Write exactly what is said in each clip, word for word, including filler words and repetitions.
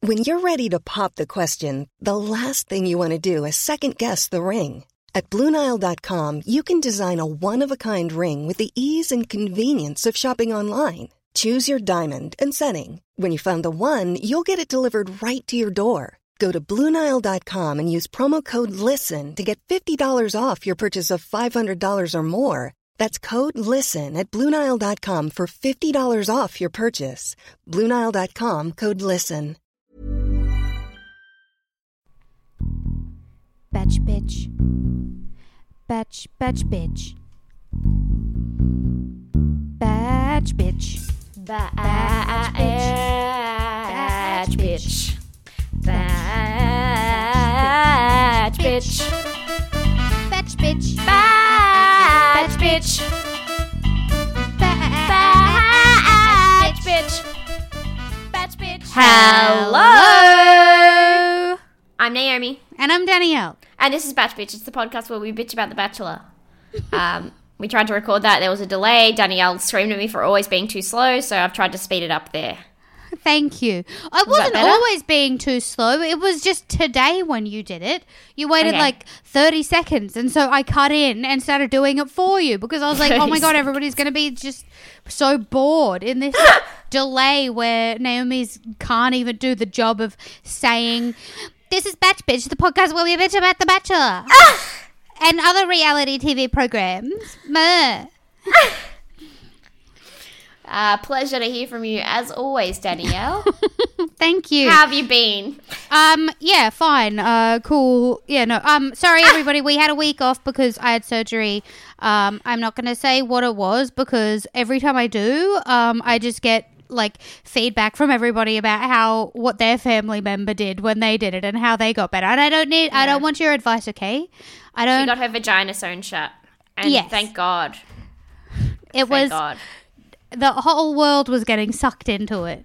When you're ready to pop the question, the last thing you want to do is second-guess the ring. At Blue Nile dot com, you can design a one-of-a-kind ring with the ease and convenience of shopping online. Choose your diamond and setting. When you find the one, you'll get it delivered right to your door. Go to Blue Nile dot com and use promo code LISTEN to get fifty dollars off your purchase of five hundred dollars or more. That's code LISTEN at Blue Nile dot com for fifty dollars off your purchase. Blue Nile dot com, code LISTEN. Batch bitch. Batch, batch bitch. Batch bitch. Batch bitch. Batch bitch. Batch bitch. Batch bitch. Batch bitch. Batch bitch. Hello. I'm Naomi. And I'm Danielle. And this is Batch Bitch. It's the podcast where we bitch about The Bachelor. Um, we tried to record that. There was a delay. Danielle screamed at me for always being too slow, so I've tried to speed it up there. Thank you. I wasn't always being too slow. It was just today when you did it. You waited Okay. like thirty seconds, and so I cut in and started doing it for you because I was like, oh my God, everybody's going to be just so bored in this delay where Naomi's can't even do the job of saying, this is Batch Bitch, the podcast where we bitch about The Bachelor and other reality T V programs. Meh. Uh, pleasure to hear from you as always, Danielle. Thank you. How have you been? Um, yeah, fine. Uh, cool. Yeah, no. Um, sorry everybody. We had a week off because I had surgery. Um, I'm not going to say what it was because every time I do, um, I just get like feedback from everybody about how what their family member did when they did it and how they got better. And I don't need. Yeah. I don't want your advice. Okay. I don't. She got her vagina sewn shut, and yes. thank God. It thank was. God. The whole world was getting sucked into it.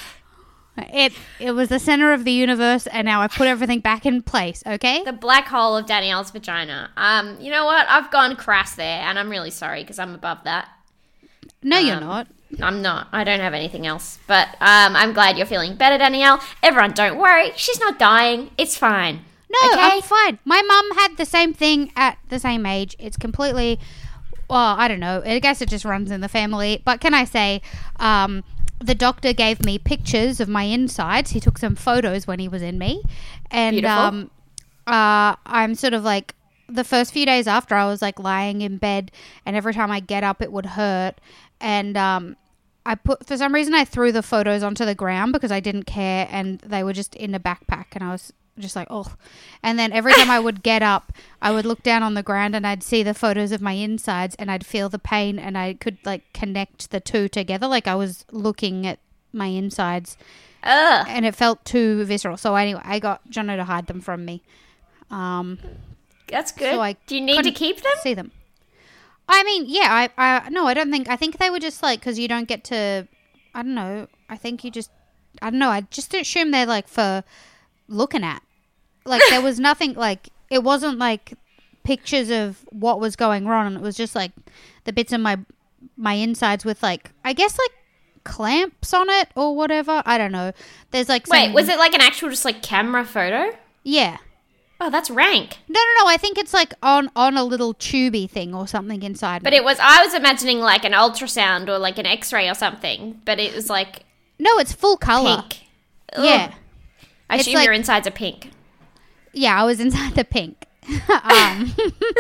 It it was the center of the universe, and now I put everything back in place, okay? The black hole of Danielle's vagina. Um, you know what? I've gone crass there, and I'm really sorry because I'm above that. No, um, you're not. I'm not. I don't have anything else. But um, I'm glad you're feeling better, Danielle. Everyone, don't worry. She's not dying. It's fine. No, okay? I'm fine. My mum had the same thing at the same age. It's completely... Well, I don't know. I guess it just runs in the family. But can I say, um, the doctor gave me pictures of my insides. He took some photos when he was in me. And Beautiful. um, uh, I'm sort of like, the first few days after, I was like lying in bed. And every time I get up, it would hurt. And um, I put, for some reason, I threw the photos onto the ground because I didn't care. And they were just in a backpack. And I was just like, oh. And then every time I would get up, I would look down on the ground and I'd see the photos of my insides and I'd feel the pain and I could like connect the two together. Like I was looking at my insides. Ugh. And it felt too visceral. So anyway, I got Jono to hide them from me. Um, That's good. So I Do you need to keep them? See them. I mean, yeah, I, I, no, I don't think, I think they were just like, because you don't get to, I don't know, I think you just, I don't know, I just assume they're like for looking at. Like there was nothing like, it wasn't like pictures of what was going wrong. It was just like the bits of my, my insides with like, I guess like clamps on it or whatever. I don't know. There's like some, Wait, was it like an actual just like camera photo? Yeah. Oh, that's rank. No, no, no. I think it's like on, on a little tubey thing or something inside. But me. it was, I was imagining like an ultrasound or like an x-ray or something. But it was like no, it's full color. pink. Yeah. Ugh. I It's assume like- your insides are pink. Yeah, I was inside the pink. um,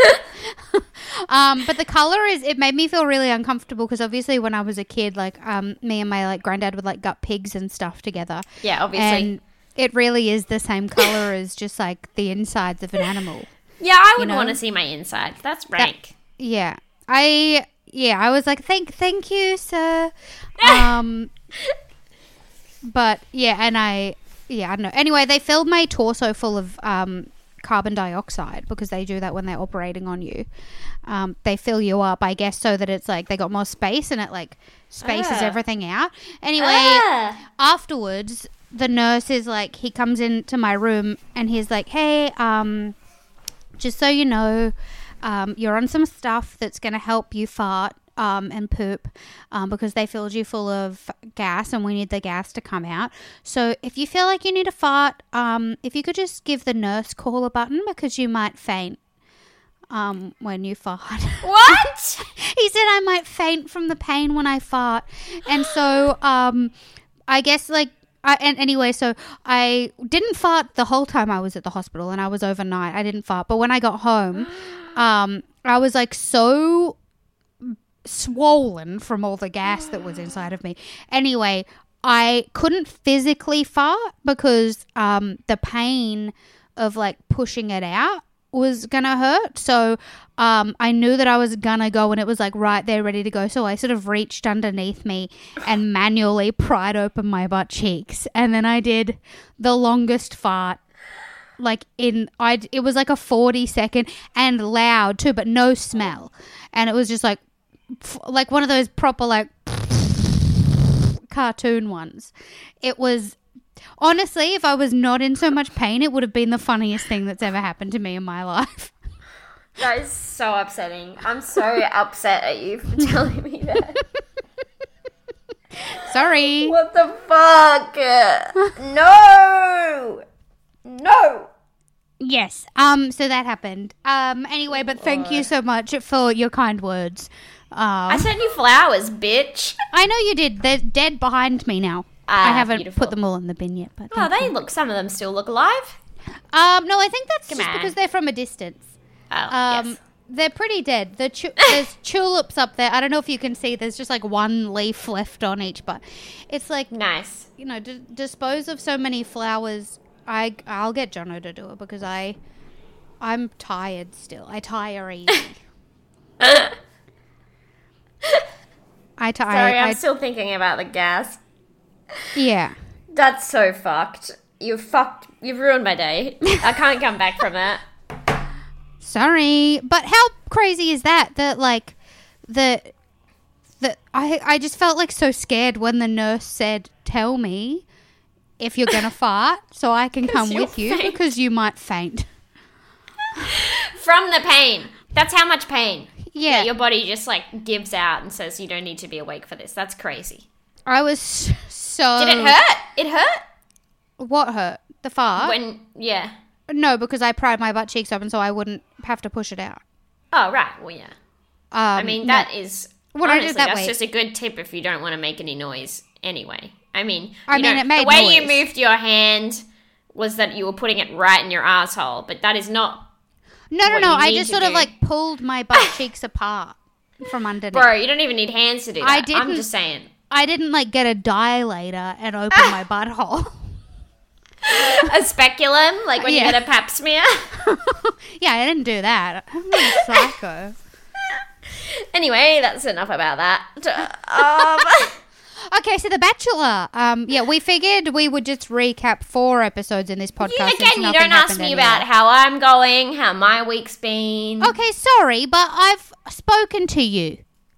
um, but the color is, it made me feel really uncomfortable because obviously when I was a kid, like um, me and my like granddad would like gut pigs and stuff together. Yeah, obviously. And it really is the same color as just like the insides of an animal. Yeah, I would know? want to see my insides. That's rank. That, yeah. I, yeah, I was like, thank, thank you, sir. um, but yeah, and I, yeah, I don't know. Anyway, they filled my torso full of um, carbon dioxide because they do that when they're operating on you. Um, they fill you up, I guess, so that it's like they got more space and it like spaces Ah. everything out. Anyway, Ah. afterwards, the nurse is like, he comes into my room and he's like, hey, um, just so you know, um, you're on some stuff that's going to help you fart um, and poop um, because they filled you full of gas and we need the gas to come out. So if you feel like you need a fart, um, if you could just give the nurse call a button because you might faint um, when you fart. What? He said I might faint from the pain when I fart. And so um, I guess like, I, and anyway, so I didn't fart the whole time I was at the hospital and I was overnight. I didn't fart. But when I got home, um, I was like so swollen from all the gas that was inside of me. Anyway, I couldn't physically fart because um, the pain of like pushing it out was gonna hurt. So um, I knew that I was gonna go and it was like right there ready to go. So I sort of reached underneath me and manually pried open my butt cheeks. And then I did the longest fart. Like in, I it was like a forty second and loud too, but no smell. And it was just like, like one of those proper like cartoon ones. It was, honestly, if I was not in so much pain, it would have been the funniest thing that's ever happened to me in my life. That is so upsetting. I'm so upset at you for telling me that. Sorry. What the fuck? No! No! Yes. Um. So that happened. Um. Anyway, but thank you so much for your kind words. Um, I sent you flowers, bitch. I know you did. They're dead behind me now. Ah, I haven't beautiful. put them all in the bin yet, but Oh, thank they you. look, some of them still look alive. Um. No, I think that's Come just on. because they're from a distance. Oh, Um. yes. They're pretty dead. The tu- there's tulips up there. I don't know if you can see. There's just like one leaf left on each, but it's like, Nice. you know, d- dispose of so many flowers. I I'll get Jono to do it because I I'm tired still. I tire easy. I tire. Sorry, I'm I, still thinking about the gas. yeah. That's so fucked. You fucked. You've ruined my day. I can't come back from that. Sorry, but how crazy is that? That like the the I I just felt like so scared when the nurse said, "Tell me if you're gonna fart, so I can come you'll with you faint. because you might faint." From the pain. That's how much pain. Yeah, Your body just like gives out and says you don't need to be awake for this. That's crazy. I was so. Did it hurt? It hurt? What hurt? The fart? When, yeah. No, because I pried my butt cheeks open so I wouldn't have to push it out. Oh, right. Well, yeah. Um, I mean, no. that is, What I did honestly, that that's way- just a good tip if you don't want to make any noise anyway. I mean, I you mean, know, it made the way you noise. moved your hand was that you were putting it right in your asshole, but that is not, No, no, what no. you I need just to sort of do. like pulled my butt cheeks apart from underneath. bro, you don't even need hands to do that. I I'm didn't- just saying. I didn't like get a dilator and open my butthole. A speculum, like when Yeah. you get a pap smear. Yeah, I didn't do that. I'm not a psycho. Anyway, that's enough about that. Um, Okay, so The Bachelor. Um, yeah, we figured we would just recap four episodes in this podcast. you, since again, you nothing don't ask happened me anyway. about how I'm going, how my week's been. Okay, sorry, but I've spoken to you.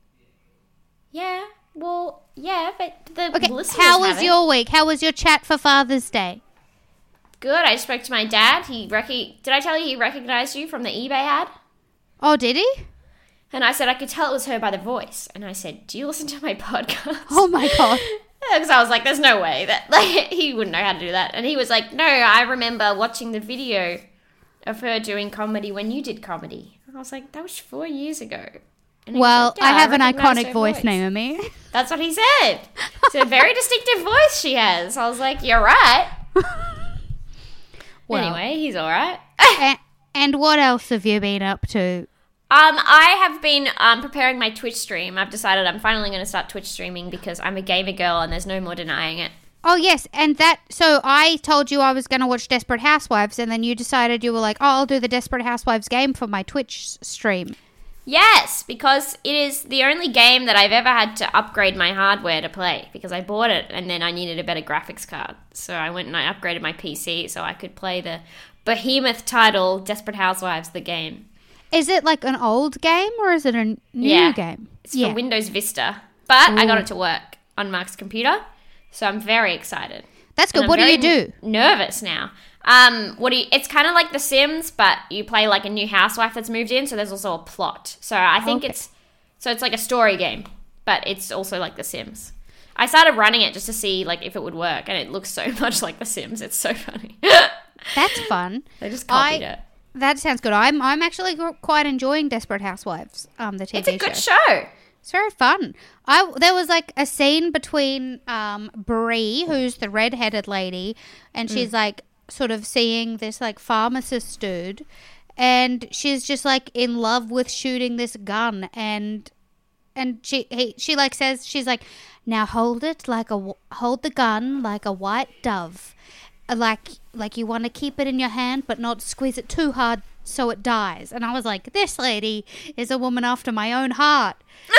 Yeah, well, yeah, but the Okay, listeners how was haven't. your week? How was your chat for Father's Day? Good. I spoke to my dad. He rec- Did I tell you he recognized you from the eBay ad? Oh, did he? And I said I could tell it was her by the voice. And I said, "Do you listen to my podcast?" Oh my god. Because I was like, "There's no way that like he wouldn't know how to do that." And he was like, "No, I remember watching the video of her doing comedy when you did comedy." And I was like, "That was four years ago." And he was Well, like, "Yeah, I have an recognise iconic her voice, Naomi. That's what he said. It's a very distinctive voice she has. I was like, "You're right." Well. Anyway, he's all right. A- and what else have you been up to? Um, I have been um, preparing my Twitch stream. I've decided I'm finally going to start Twitch streaming because I'm a gamer girl and there's no more denying it. Oh, yes, and that, so I told you I was going to watch Desperate Housewives, and then you decided you were like, oh, I'll do the Desperate Housewives game for my Twitch s- stream. Yes, because it is the only game that I've ever had to upgrade my hardware to play because I bought it and then I needed a better graphics card. So I went and I upgraded my P C so I could play the behemoth title Desperate Housewives, the game. Is it like an old game, or is it a n- new Yeah. game? It's for Windows Vista. But I got it to work on Mark's computer, so I'm very excited. That's good. And I'm What do you very do? Nervous now. Um, what do you, it's kind of like The Sims, but you play like a new housewife that's moved in, so there's also a plot. So I think Okay. it's So it's like a story game, but it's also like The Sims. I started running it just to see like if it would work, and it looks so much like The Sims. It's so funny. That's fun. They just copied I, it. That sounds good. I'm I'm actually quite enjoying Desperate Housewives, um, the T V show. It's a good show. It's very fun. I there was like a scene between um Bree, who's the redheaded lady, and she's mm. like sort of seeing this like pharmacist dude, and she's just like in love with shooting this gun, and and she he, she like says she's like, now hold it like a hold the gun like a white dove, like like you want to keep it in your hand but not squeeze it too hard so it dies. And I was like, this lady is a woman after my own heart.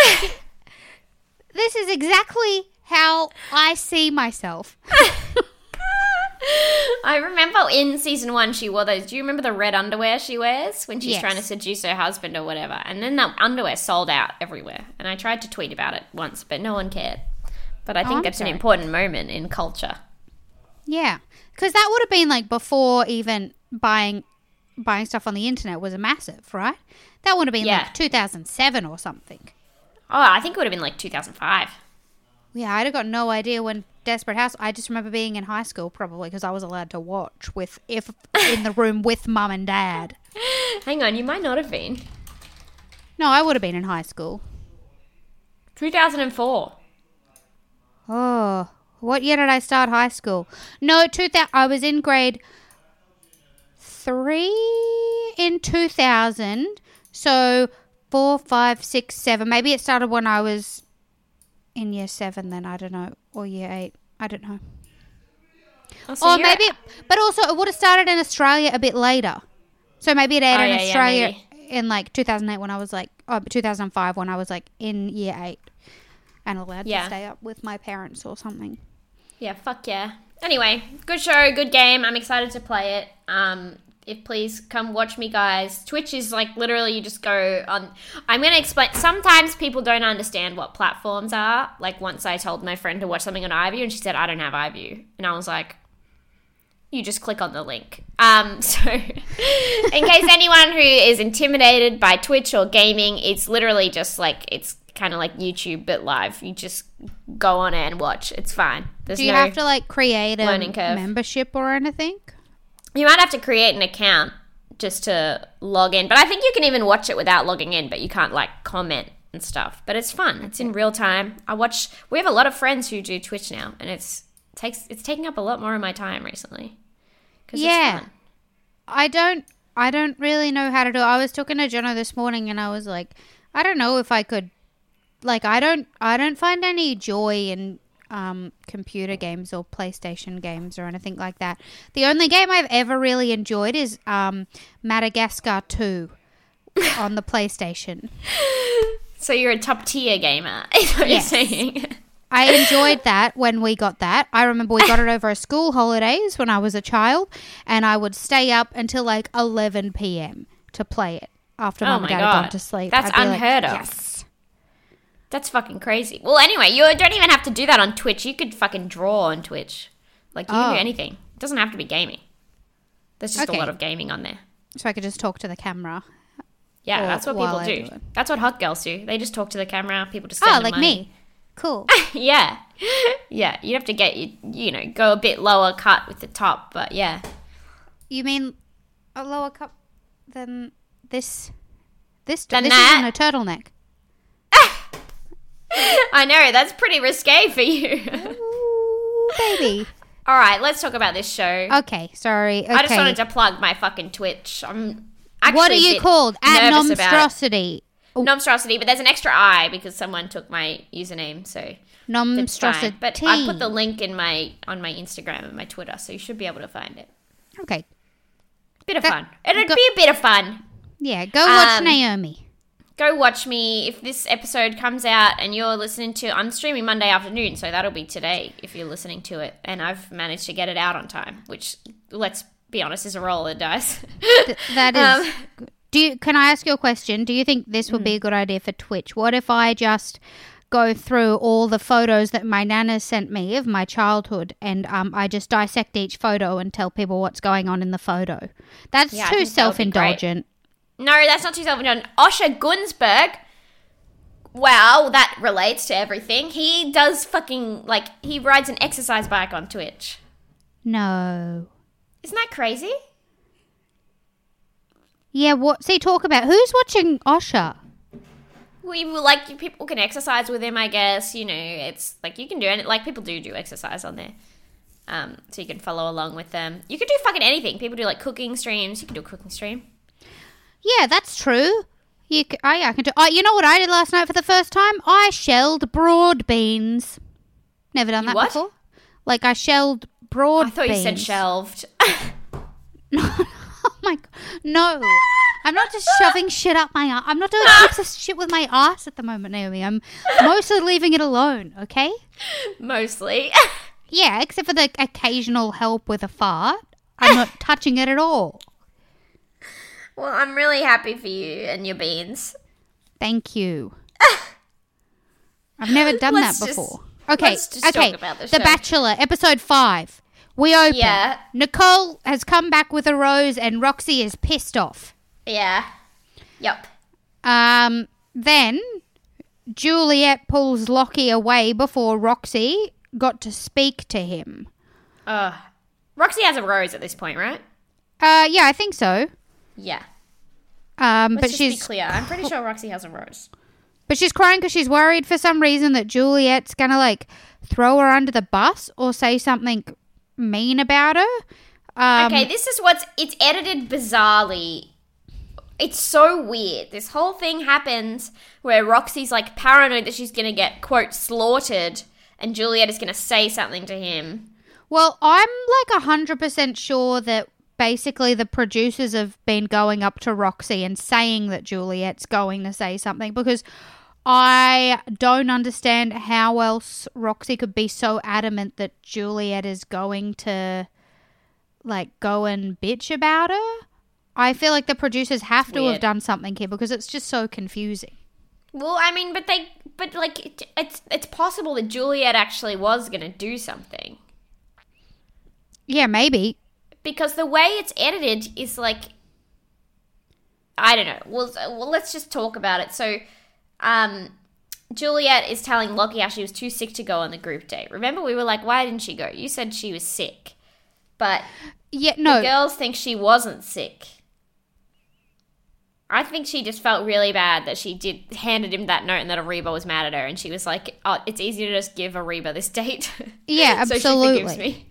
This is exactly how I see myself. I remember in season one she wore those. Do you remember the red underwear she wears when she's yes. trying to seduce her husband or whatever? And then that underwear sold out everywhere. And I tried to tweet about it once, but no one cared. But I think oh, that's sorry. an important moment in culture. Yeah, because that would have been like before even buying buying stuff on the internet was a massive, right? That would have been yeah. like two thousand seven or something. Oh, I think it would have been like two thousand five. Yeah, I'd have got no idea when Desperate House. I just remember being in high school probably because I was allowed to watch with if in the room with mum and dad. Hang on, you might not have been. No, I would have been in high school. two thousand four. Oh, what year did I start high school? No, two thousand. I was in grade three in two thousand. So four, five, six, seven. Maybe it started when I was in year seven. Then I don't know, or year eight. I don't know. Oh, so or maybe, it, but also it would have started in Australia a bit later. So maybe it aired oh, in yeah, Australia yeah, in like two thousand eight when I was like, oh, two thousand five when I was like in year eight. And allowed yeah. to stay up with my parents or something. Yeah, fuck yeah. Anyway, good show, good game. I'm excited to play it. Um, if please come watch me, guys. Twitch is like literally you just go on. I'm going to explain. Sometimes people don't understand what platforms are. Like once I told my friend to watch something on iView and she said, I don't have iView. And I was like, you just click on the link. Um, so in case anyone who is intimidated by Twitch or gaming, it's literally just like, it's kind of like YouTube but live. You just go on it and watch. It's fine. There's Do you no have to like create a learning curve. membership or anything? You might have to create an account just to log in. But I think you can even watch it without logging in, but you can't like comment and stuff. But it's fun. It's in real time. I watch we have a lot of friends who do Twitch now, and it's takes it's taking up a lot more of my time recently. Yeah. It's fun. I don't I don't really know how to do it. I was talking to Jono this morning and I was like, I don't know if I could Like I don't, I don't find any joy in um, computer games or PlayStation games or anything like that. The only game I've ever really enjoyed is um, Madagascar two on the PlayStation. So you're a top tier gamer, is what yes. you're saying. I enjoyed that when we got that. I remember we got it over school holidays when I was a child, and I would stay up until like eleven p.m. to play it after oh mum and dad God. had gone to sleep. That's unheard like, of. Yes. That's fucking crazy. Well, anyway, you don't even have to do that on Twitch. You could fucking draw on Twitch. Like, you oh. can do anything. It doesn't have to be gaming. There's just okay. a lot of gaming on there. So I could just talk to the camera. Yeah, or, that's what people do. do that's what hot girls do. They just talk to the camera. People just send Oh, like money. me. Cool. yeah. Yeah, you'd have to get, you, you know, go a bit lower cut with the top, but yeah. You mean a lower cut than this? This, than this that? isn't a turtleneck. I know, that's pretty risque for you. Ooh, baby. All right, let's talk about this show. Okay, sorry. Okay. I just wanted to plug my fucking Twitch. I'm actually What are you called? At Nomstrosity. Nomstrosity, but there's an extra I because someone took my username, so Nomstrosity. But I put the link in my on my Instagram and my Twitter, so you should be able to find it. Okay. Bit of that, fun. It'd go, be a bit of fun. Yeah, go watch um, Naomi. Go watch me. If this episode comes out and you're listening to... I'm streaming Monday afternoon, so that'll be today if you're listening to it. And I've managed to get it out on time, which, let's be honest, is a roll of the dice. Th- that is... Um, do you, can I ask you a question? Do you think this would mm. be a good idea for Twitch? What if I just go through all the photos that my nana sent me of my childhood and um, I just dissect each photo and tell people what's going on in the photo? That's yeah, too self-indulgent. No, that's not too self-indulgent. Osher Gunsberg Well, that relates to everything. He does fucking, like, he rides an exercise bike on Twitch. No. Isn't that crazy? Yeah, what's he talk about? Who's watching Osher? We like people can exercise with him, I guess. You know, it's like you can do it. Like people do do exercise on there, um, so you can follow along with them. You can do fucking anything. People do like cooking streams. You can do a cooking stream. Yeah, that's true. You, c- I, I can do. Oh, you know what I did last night for the first time? I shelled broad beans. Never done You that what? before. Like I shelled broad. I thought beans. you said shelved. Oh my god, no. I'm not just shoving shit up my ass. I'm not doing heaps of shit with my ass at the moment, Naomi. I'm mostly leaving it alone, okay? Mostly. Yeah, except for the occasional help with a fart. I'm not touching it at all. Well, I'm really happy for you and your beans. Thank you. I've never done Let's that just- before. Okay, let's just okay. talk about the The show. Bachelor, episode five. We open. Yeah. Nicole has come back with a rose and Roxy is pissed off. Yeah. Yup. Um, then Juliet pulls Lockie away before Roxy got to speak to him. Uh, Roxy has a rose at this point, right? Uh, yeah, I think so. Yeah. Um, Let's but just she's be clear. I'm pretty sure Roxy has a rose. but she's crying because she's worried for some reason that Juliet's gonna like throw her under the bus or say something mean about her. Um, Okay, this is what's... It's edited bizarrely. It's so weird. This whole thing happens where Roxy's, like, paranoid that she's going to get, quote, slaughtered, and Juliet is going to say something to him. Well, I'm like one hundred percent sure that basically the producers have been going up to Roxy and saying that Juliet's going to say something because I don't understand how else Roxy could be so adamant that Juliet is going to, like, go and bitch about her. I feel like the producers have to Weird. have done something here because it's just so confusing. Well, I mean, but they... But, like, it, it's it's possible that Juliet actually was going to do something. Yeah, maybe. Because the way it's edited is, like... I don't know. Well, well let's just talk about it. So... Um, Juliet is telling Lockie how she was too sick to go on the group date. Remember, we were like, why didn't she go? You said she was sick. But Yeah, no. the girls think she wasn't sick. I think she just felt really bad that she did handed him that note and that Ariba was mad at her. And she was like, oh, it's easy to just give Ariba this date. Yeah, so absolutely. she forgives me.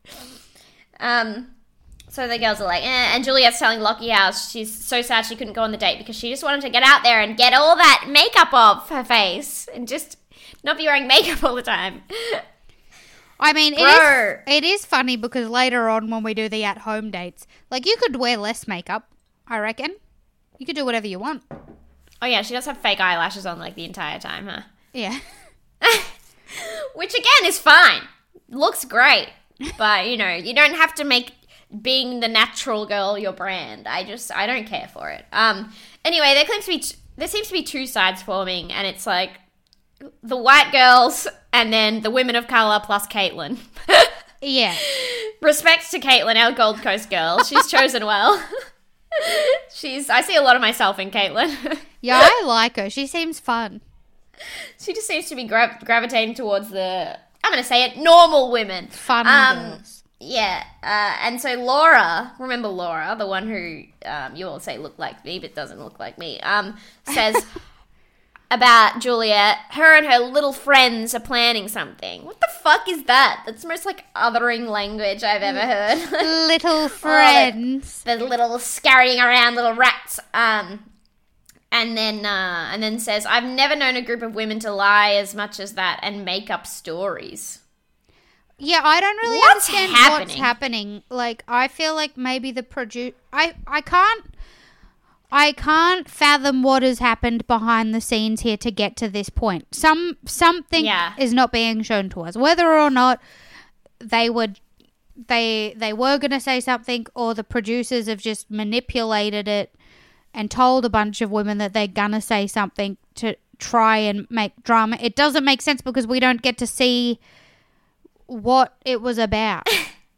Um... So the girls are like, eh. And Juliet's telling Lockie how she's so sad she couldn't go on the date because she just wanted to get out there and get all that makeup off her face and just not be wearing makeup all the time. I mean, it Bro. is, it is funny because later on when we do the at-home dates, like, you could wear less makeup, I reckon. You could do whatever you want. Oh yeah, she does have fake eyelashes on like the entire time, huh? Yeah. Which again is fine. Looks great. But, you know, you don't have to make being the natural girl your brand. I just, I don't care for it. Um. Anyway, there seems to be, t- there seems to be two sides forming, and it's like the white girls and then the women of colour plus Caitlin. Yeah. Respect to Caitlin, our Gold Coast girl. She's chosen well. She's, I see a lot of myself in Caitlin. Yeah, I like her. She seems fun. She just seems to be gra- gravitating towards the, I'm going to say it, normal women. Fun Um, girls. Yeah, uh, and so Laura, remember Laura, the one who um, you all say looked like me but doesn't look like me, um, says about Juliet, her and her little friends are planning something. What the fuck is that? That's the most, like, othering language I've ever heard. Little friends. The little scurrying around little rats. Um, and then, uh, and then says, I've never known a group of women to lie as much as that and make up stories. Yeah, I don't really What's understand happening? what's happening. Like, I feel like maybe the produce... I, I can't... I can't fathom what has happened behind the scenes here to get to this point. Some Something Yeah. is not being shown to us. Whether or not they would... They, they were going to say something, or the producers have just manipulated it and told a bunch of women that they're going to say something to try and make drama. It doesn't make sense because we don't get to see what it was about.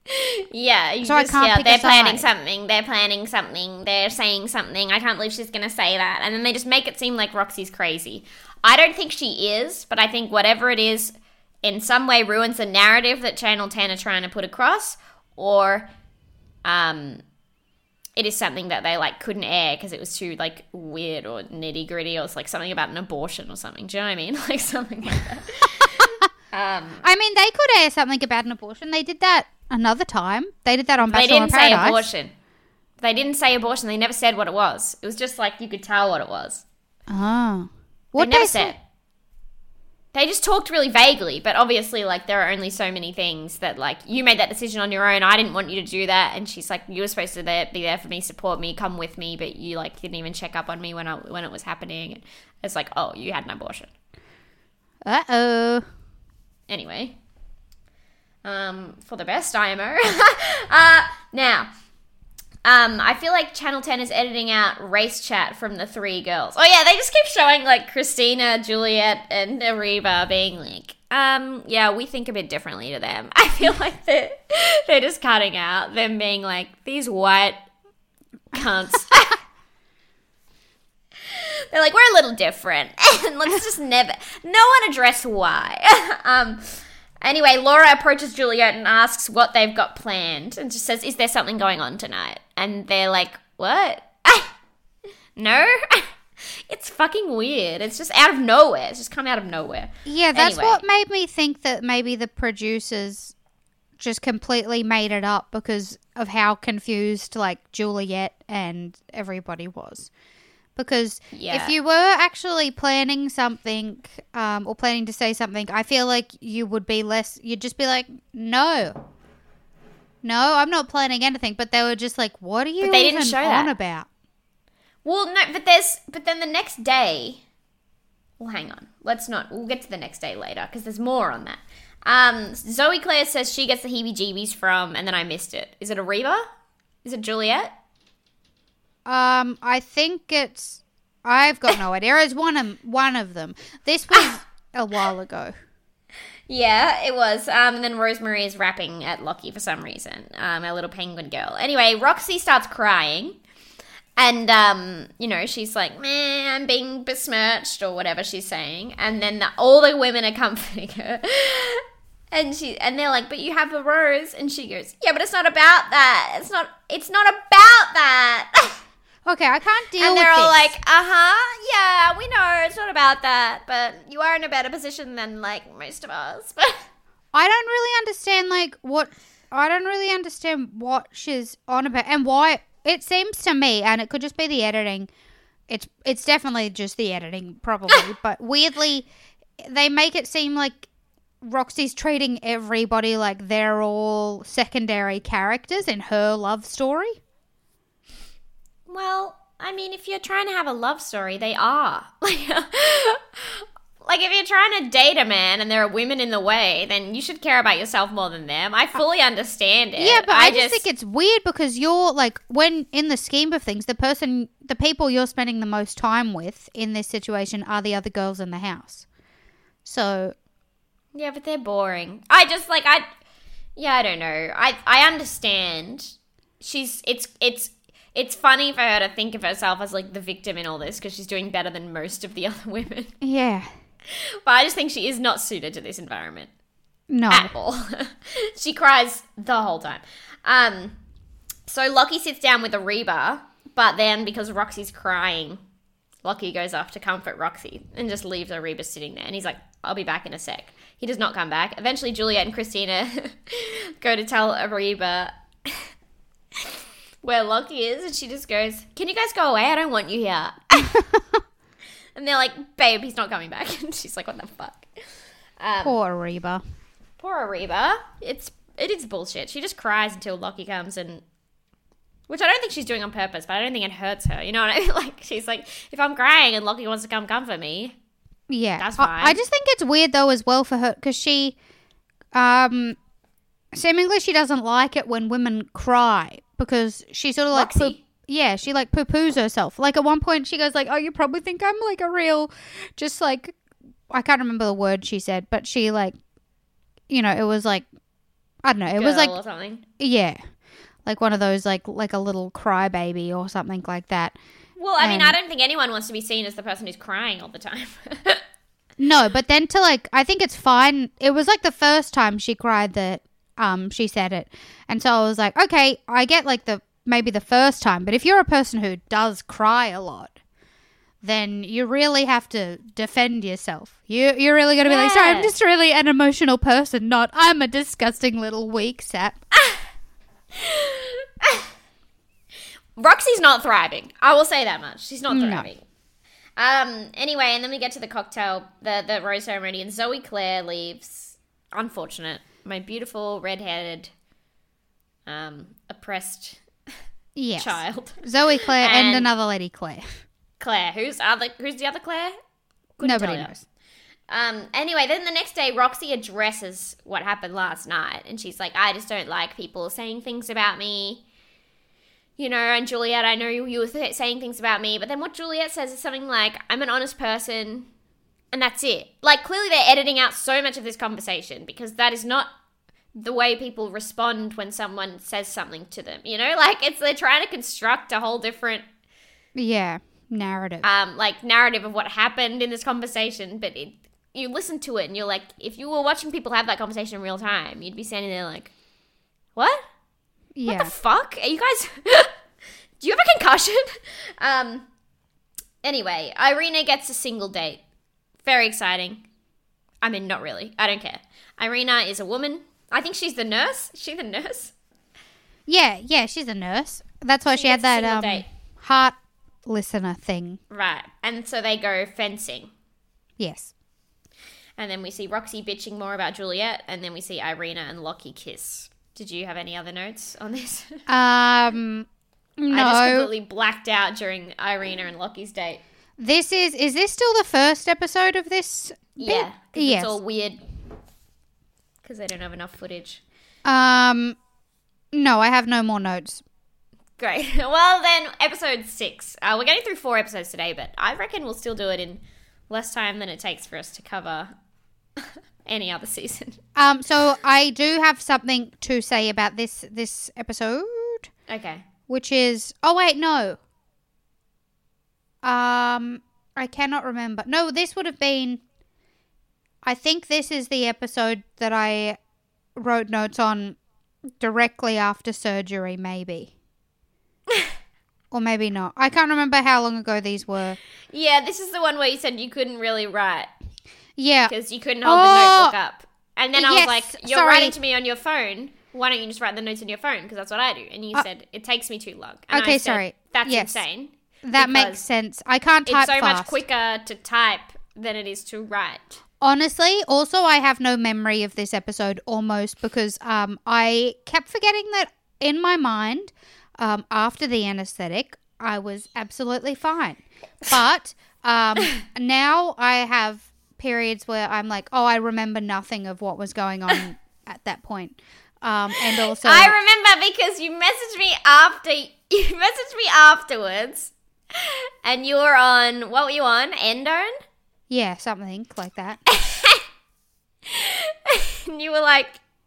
Yeah, you So I just, can't yeah, pick a they're planning side. something, they're planning something, they're saying something. I can't believe she's going to say that. And then they just make it seem like Roxy's crazy. I don't think she is, but I think whatever it is in some way ruins the narrative that Channel ten are trying to put across, or um, it is something that they like couldn't air because it was too like weird or nitty gritty, or it's like something about an abortion or something. Do you know what I mean? Like something like that. um, I mean, they could air something about an abortion. They did that another time. They did that on they Bachelor in didn't say Paradise. abortion. They didn't say abortion. They never said what it was. It was just like you could tell what it was. Oh. They What never they said. say? They just talked really vaguely, but obviously, like, there are only so many things that, like, you made that decision on your own. I didn't want you to do that. And she's like, you were supposed to there, be there for me, support me, come with me, but you, like, didn't even check up on me when I, when it was happening. And it's like, oh, you had an abortion. Uh-oh. Anyway. Um, for the best, I M O. uh, now... Um, I feel like Channel ten is editing out race chat from the three girls. Oh yeah, they just keep showing like Christina, Juliet, and Ariba being like, um, yeah, we think a bit differently to them. I feel like they're, they're just cutting out them being like, these white cunts. They're like, we're a little different. And let's just never, no one address why. um... Anyway, Laura approaches Juliet and asks what they've got planned and just says, is there something going on tonight? And they're like, what? No? It's fucking weird. It's just out of nowhere. It's just come out of nowhere. Yeah, that's Anyway. what made me think that maybe the producers just completely made it up because of how confused, like, Juliet and everybody was. Because Yeah. if you were actually planning something um, or planning to say something, I feel like you would be less, you'd just be like, no. No, I'm not planning anything. But they were just like, what are you But they didn't even show on that. about? Well, no, but there's, but then the next day, well, hang on. Let's not, we'll get to the next day later because there's more on that. Um, Zoe Claire says she gets the heebie-jeebies from, and then I missed it. Is it Ariba? Is it Juliet? Um, I think it's, I've got no idea. It's one of, one of them. This was a while ago. Yeah, it was. Um, and then Rosemary is rapping at Lockie for some reason. Um, our little penguin girl. Anyway, Roxy starts crying. And, um, you know, she's like, man, I'm being besmirched or whatever she's saying. And then the, all the women are comforting her. And she, and they're like, but you have a rose. And she goes, yeah, but it's not about that. It's not, it's not about that. Okay, I can't deal And with they're all this. like, uh-huh, yeah, we know it's not about that, but you are in a better position than, like, most of us. But I don't really understand, like, what, I don't really understand what she's on about and why. It seems to me, and it could just be the editing, it's it's definitely just the editing, probably, but weirdly, they make it seem like Roxy's treating everybody like they're all secondary characters in her love story. Well, I mean, if you're trying to have a love story, they are. Like, like if you're trying to date a man and there are women in the way, then you should care about yourself more than them. I fully understand it. Yeah, but I, just think it's weird because you're, like, when, in the scheme of things, the person, the people you're spending the most time with in this situation are the other girls in the house. So... Yeah, but they're boring. I just, like, I... Yeah, I don't know. I I understand. She's... It's... It's... It's funny for her to think of herself as, like, the victim in all this because she's doing better than most of the other women. Yeah. But I just think she is not suited to this environment. No. At all. She cries the whole time. Um, so Lockie sits down with Ariba, but then because Roxy's crying, Lockie goes off to comfort Roxy and just leaves Ariba sitting there. And he's like, I'll be back in a sec. He does not come back. Eventually Juliet and Christina go to tell Ariba where Lockie is, and she just goes, can you guys go away? I don't want you here. And they're like, babe, he's not coming back. And she's like, what the fuck? Um, Poor Reba. Poor Ariba. It's it is bullshit. She just cries until Lockie comes, and which I don't think she's doing on purpose, but I don't think it hurts her. You know what I mean? Like, she's like, if I'm crying and Lockie wants to come comfort me, Yeah. that's I, fine. I just think it's weird, though, as well for her, because she, um, seemingly she doesn't like it when women cry, because she sort of like... Roxy. Poo- yeah, she like poo-poos herself. Like at one point she goes like, oh, you probably think I'm like a real, just like, I can't remember the word she said, but she like, you know, it was like, I don't know. It was like or something. Yeah, like one of those like like a little crybaby or something like that. Well, I mean, And- I don't think anyone wants to be seen as the person who's crying all the time. No, but then to like, I think it's fine. It was like the first time she cried that um she said it, and so I was like, okay, I get like the maybe the first time, but if you're a person who does cry a lot, then you really have to defend yourself. You you're really gonna be like, sorry, I'm Yeah. just really an emotional person, not I'm a disgusting little weak sap. Roxy's not thriving. I will say that much. She's not No. thriving. Um. Anyway, and then we get to the cocktail, the the rose ceremony, and Zoe Claire leaves. Unfortunate. My beautiful red-headed, um, oppressed Yes, child, Zoe Claire and, And- another lady Claire. Claire. Who's other? Who's the other Claire? Couldn't Nobody tell ya. knows. Um. Anyway, then the next day, Roxy addresses what happened last night, and she's like, "I just don't like people saying things about me." You know, and Juliet, I know you, you were th- saying things about me, but then what Juliet says is something like, I'm an honest person, and that's it. Like, clearly they're editing out so much of this conversation, because that is not the way people respond when someone says something to them, you know? Like, it's they're trying to construct a whole different, Yeah, narrative. um, like, narrative of what happened in this conversation, but it, you listen to it, and you're like, if you were watching people have that conversation in real time, you'd be standing there like, what? yeah. What the fuck? Are you guys... Do you have a concussion? Um. Anyway, Irina gets a single date. Very exciting. I mean, not really. I don't care. Irina is a woman. I think she's the nurse. Is she the nurse? Yeah, yeah, she's a nurse. That's why She she, had gets a that single um, date. heart listener thing. Right. And so they go fencing. Yes. And then we see Roxy bitching more about Juliet. And then we see Irina and Lockie kiss. Did you have any other notes on this? Um, no. I just completely blacked out during Irina and Lockie's date. This is, is this still the first episode of this? Yeah. 'Cause Yes. It's all weird. Because they don't have enough footage. Um, no, I have no more notes. Great. Well, then, episode six. Uh, we're getting through four episodes today, but I reckon we'll still do it in less time than it takes for us to cover any other season. Um, so I do have something to say about this, this episode, Okay. which is, oh wait, no. Um, I cannot remember. No, this would have been, I think this is the episode that I wrote notes on directly after surgery, maybe. Or maybe not. I can't remember how long ago these were. Yeah, this is the one where you said you couldn't really write Yeah. because you couldn't hold Oh, the notebook up. And then I yes, was like, you're sorry. writing to me on your phone. Why don't you just write the notes on your phone? Because that's what I do. And you Uh, said, it takes me too long. And okay, I said, sorry. That's Yes. insane. That because makes sense. I can't type It's so fast. much quicker to type than it is to write. Honestly, also I have no memory of this episode almost because um, I kept forgetting that in my mind um, after the anesthetic I was absolutely fine. But um, now I have periods where I'm like, oh, I remember nothing of what was going on at that point. Um, and also, I remember because you messaged me after you messaged me afterwards, and you were on what were you on? Endone? yeah, something like that. And you were like,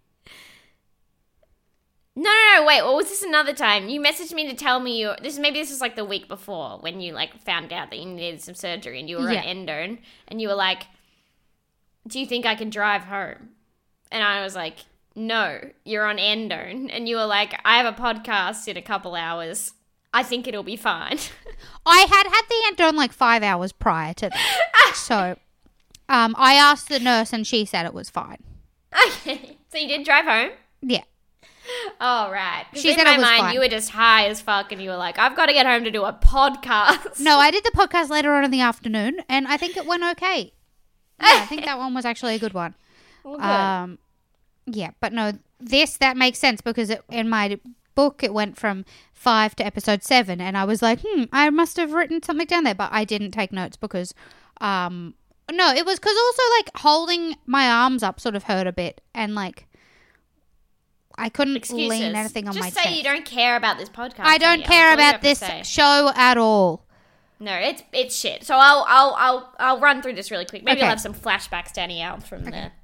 no, no, no, wait. What was this another time? You messaged me to tell me you. This maybe this was like the week before when you like found out that you needed some surgery, and you were Yeah. on Endone, and you were like, do you think I can drive home? And I was like, no, you're on Endone. And you were like, I have a podcast in a couple hours. I think it'll be fine. I had had the Endone like five hours prior to that. So um, I asked the nurse and she said it was fine. Okay. So you did drive home? Yeah. Oh, right. 'Cause She in said my it was mind, fine. you were just high as fuck and you were like, I've got to get home to do a podcast. No, I did the podcast later on in the afternoon and I think it went okay. Yeah, I think that one was actually a good one. Well, good. Um, yeah, but no, this, that makes sense because it, in my book it went from five to episode seven and I was like, hmm, I must have written something down there, but I didn't take notes because, um, no, it was because also like holding my arms up sort of hurt a bit and like I couldn't Excuses. lean anything on just my say chest. you don't care about this podcast. I don't Danielle. care That's all you about have to this say. show at all. No, it's it's shit. So I'll I'll I'll I'll run through this really quick. Maybe Okay. I'll have some flashbacks, Danielle, from the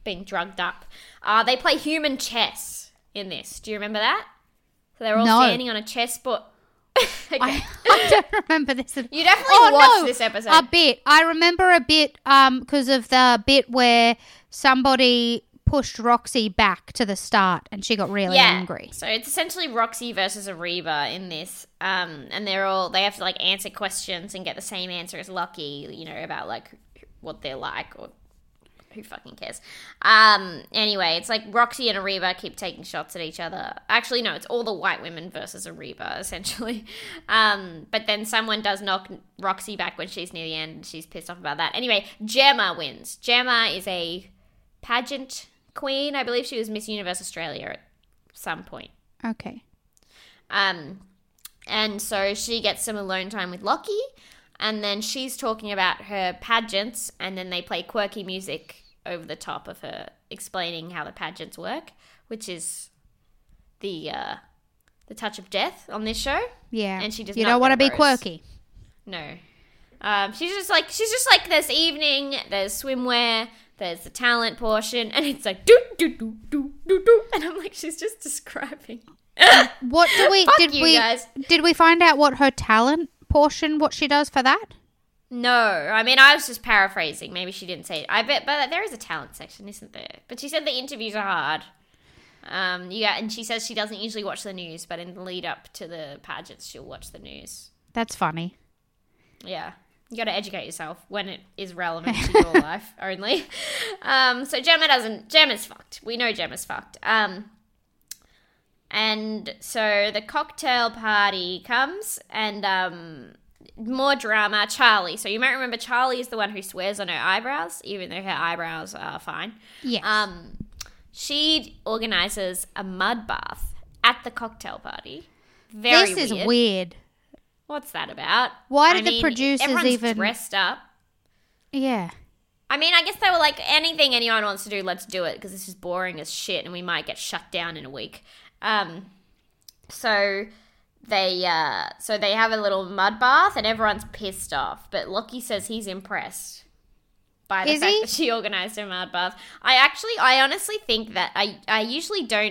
being drugged up. Uh, they play human chess in this. Do you remember that? So they're all No. standing on a chessboard. Okay. I, I don't remember this. At- You definitely Oh, watched no, this episode. A bit. I remember a bit um because of the bit where somebody pushed Roxy back to the start and she got really angry. So it's essentially Roxy versus Ariba in this. Um, and they're all, they have to like answer questions and get the same answer as Lucky, you know, about like what they're like or who fucking cares. Um, anyway, it's like Roxy and Ariba keep taking shots at each other. Actually, no, it's all the white women versus Ariba, essentially. Um, but then someone does knock Roxy back when she's near the end and she's pissed off about that. Anyway, Gemma wins. Gemma is a pageant queen. I believe she was Miss Universe Australia at some point. Okay. Um, and so she gets some alone time with Lockie, and then she's talking about her pageants, and then they play quirky music over the top of her explaining how the pageants work, which is the uh, the touch of death on this show. Yeah. And she does You not don't want to get be a rose. quirky. No. Um, she's just like she's just like there's evening, there's swimwear, there's the talent portion, and it's like do do do do do do, and I'm like she's just describing. What do we Fuck did you we guys. did we find out what her talent portion, what she does for that? No, I mean I was just paraphrasing. Maybe she didn't say it. I bet, but there is a talent section, isn't there? But she said the interviews are hard. Um, yeah, and she says she doesn't usually watch the news, but in the lead up to the pageants, she'll watch the news. That's funny. Yeah. You got to educate yourself when it is relevant to your life only. Um, so Gemma doesn't. Gemma's fucked. We know Gemma's fucked. Um, and so the cocktail party comes, and um, more drama. Charlie. So you might remember Charlie is the one who swears on her eyebrows, even though her eyebrows are fine. Yes. Um, she organizes a mud bath at the cocktail party. Very this is weird. weird. What's that about? Why I did the mean, producers everyone's even- dressed up? Yeah. I mean, I guess they were like, anything anyone wants to do, let's do it, because this is boring as shit, and we might get shut down in a week. Um, so they, uh, so they have a little mud bath, and everyone's pissed off. But Lockie says he's impressed by the Is fact he? that she organized her mud bath. I actually, I honestly think that I, I usually don't.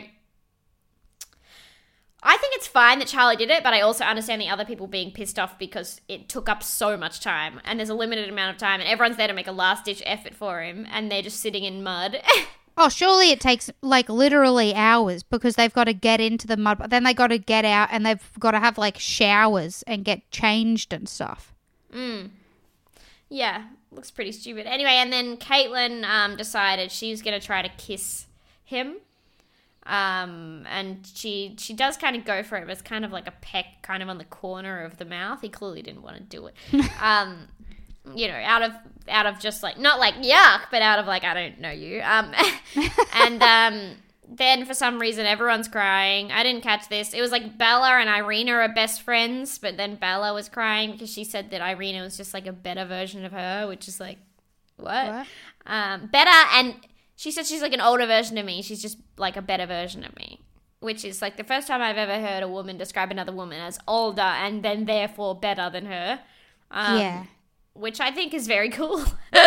I think it's fine that Charlie did it, but I also understand the other people being pissed off because it took up so much time, and there's a limited amount of time, and everyone's there to make a last-ditch effort for him, and they're just sitting in mud. Oh, surely it takes like literally hours because they've got to get into the mud. Then they got to get out and they've got to have like showers and get changed and stuff. Mm. Yeah, looks pretty stupid. Anyway, and then Caitlin um, decided she was going to try to kiss him. Um, and she she does kind of go for it, but it's kind of like a peck kind of on the corner of the mouth. He clearly didn't want to do it. um, you know, out of out of just like, not like yuck, but out of like, I don't know you. Um, and um, then for some reason everyone's crying. I didn't catch this. It was like Bella and Irina are best friends, but then Bella was crying because she said that Irina was just like a better version of her, which is like, what? What? Um, better, and she said she's like an older version of me. She's just like a better version of me, which is like the first time I've ever heard a woman describe another woman as older and then therefore better than her. Um, Yeah. Which I think is very cool.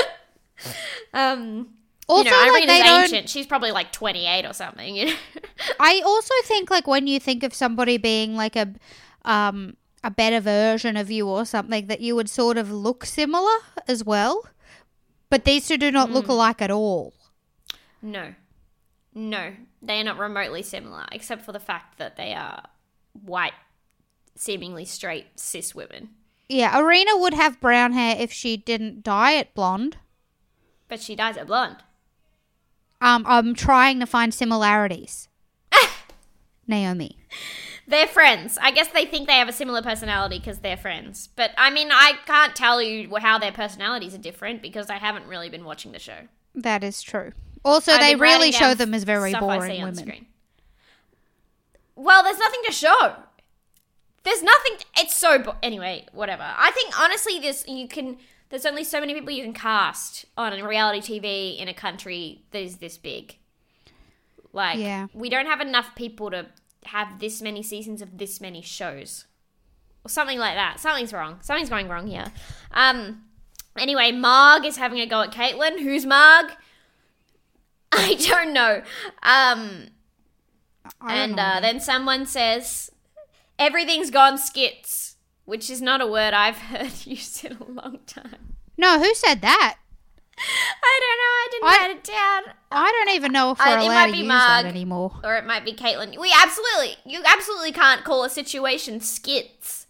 um, Also, you know, like, Irina's they don't- ancient. She's probably like twenty-eight or something. You know? I also think like when you think of somebody being like a um a better version of you or something, that you would sort of look similar as well. But these two do not Mm. look alike at all. No. No. They are not remotely similar, except for the fact that they are white, seemingly straight, cis women. Yeah, Irina would have brown hair if she didn't dye it blonde. But she dyes it blonde. Um, I'm trying to find similarities. Naomi. They're friends. I guess they think they have a similar personality because they're friends. But, I mean, I can't tell you how their personalities are different because I haven't really been watching the show. That is true. Also, I've they been really writing show down them as very stuff I boring see on women. screen. Well, there's nothing to show. There's nothing. To, it's so. Bo- anyway, whatever. I think honestly, this you can. There's only so many people you can cast on reality T V in a country that is this big. Like, Yeah. we don't have enough people to have this many seasons of this many shows, or something like that. Something's wrong. Something's going wrong here. Um. Anyway, Marg is having a go at Caitlin. Who's Marg? I don't know. Um, I don't and know. uh, then someone says, everything's gone skits, which is not a word I've heard used in a long time. No, who said that? I don't know. I didn't I- write it down. I don't even know if Uh, we're it allowed might to be use Marg. that anymore. Or it might be Caitlin. We absolutely, you absolutely can't call a situation skits.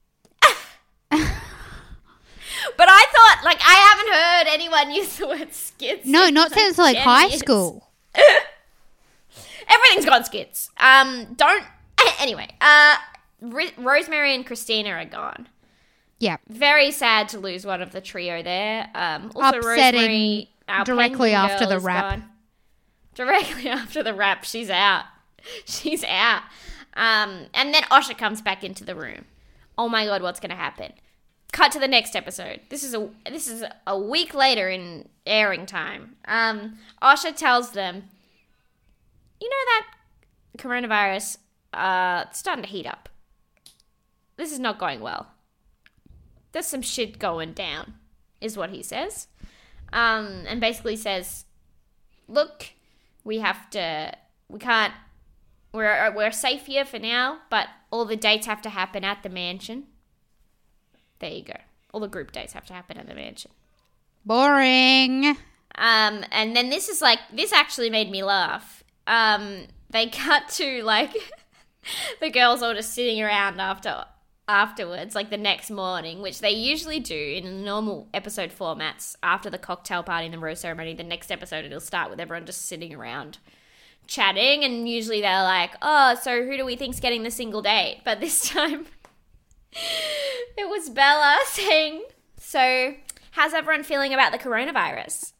But I thought, like, I haven't heard anyone use the word skits. No, in, not since like ten high years. school. Everything's gone skits. Um, don't. Anyway, uh, Ri- Rosemary and Christina are gone. Yeah. Very sad to lose one of the trio there. Um, also Upsetting Rosemary, our directly penguin after girl the is rap. gone. Directly after the rap, she's out. She's out. Um, and then Osher comes back into the room. Oh my god, what's going to happen? Cut to the next episode. This is a this is a week later in airing time. Um, Osher tells them, you know that coronavirus, uh, it's starting to heat up. This is not going well. There's some shit going down, is what he says. Um, and basically says, look, we have to, we can't, we're, we're safe here for now, but all the dates have to happen at the mansion. There you go. All the group dates have to happen at the mansion. Boring. Um, and then this is like, this actually made me laugh. Um, they cut to like, the girls all just sitting around after afterwards, like the next morning, which they usually do in normal episode formats. After the cocktail party and the rose ceremony, the next episode it'll start with everyone just sitting around chatting, and usually they're like, oh, so who do we think's getting the single date? But this time it was Bella saying, so how's everyone feeling about the coronavirus?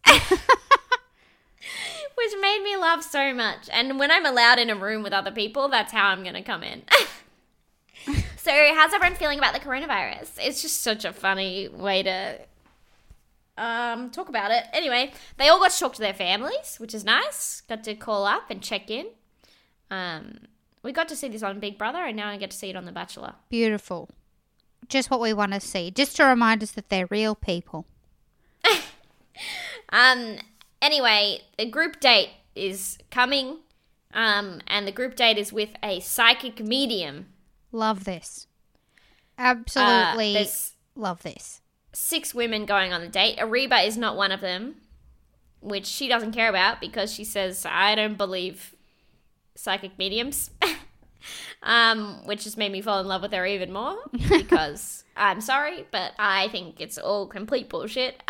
Which made me laugh so much. And when I'm allowed in a room with other people, that's how I'm going to come in. So how's everyone feeling about the coronavirus? It's just such a funny way to um, talk about it. Anyway, they all got to talk to their families, which is nice. Got to call up and check in. Um, we got to see this on Big Brother, and now I get to see it on The Bachelor. Beautiful. Just what we want to see. Just to remind us that they're real people. Um. Anyway, the group date is coming, um, and the group date is with a psychic medium. Love this. Absolutely Uh, there's love this. six women going on the date. Ariba is not one of them, which she doesn't care about because she says, I don't believe psychic mediums. um, which has made me fall in love with her even more because I'm sorry, but I think it's all complete bullshit.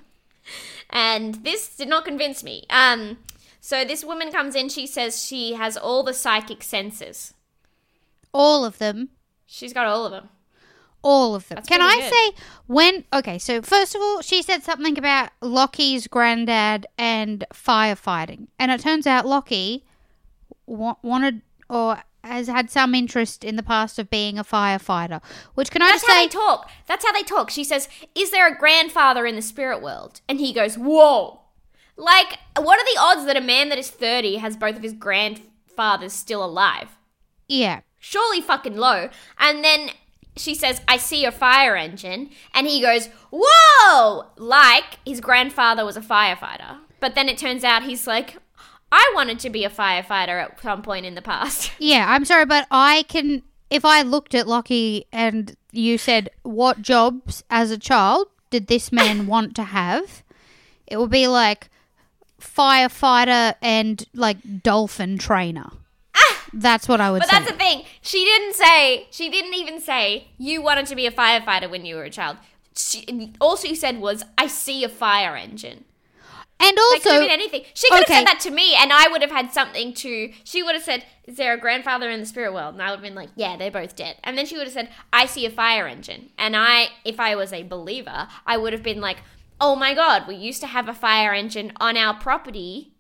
And this did not convince me. Um, so this woman comes in, she says she has all the psychic senses. All of them. She's got all of them. All of them. That's Can pretty I good. say when... Okay, so first of all, she said something about Lockie's granddad and firefighting. And it turns out Lockie wa- wanted or has had some interest in the past of being a firefighter. Which, can I That's just how say... they talk. That's how they talk. She says, is there a grandfather in the spirit world? And he goes, whoa. Like, what are the odds that a man that is thirty has both of his grandfathers still alive? Yeah. Surely fucking low. And then she says, I see a fire engine. And he goes, whoa! Like his grandfather was a firefighter. But then it turns out he's like, I wanted to be a firefighter at some point in the past. Yeah, I'm sorry, but I can... If I looked at Lockie and you said, what jobs as a child did this man want to have? It would be like firefighter and like dolphin trainer. That's what I would But say. that's the thing. She didn't say, she didn't even say, you wanted to be a firefighter when you were a child. She, all she said was, I see a fire engine. And That could also, have been anything. She could okay. have said that to me, and I would have had something to... She would have said, is there a grandfather in the spirit world? And I would have been like, yeah, they're both dead. And then she would have said, I see a fire engine. And I, if I was a believer, I would have been like, oh my God, we used to have a fire engine on our property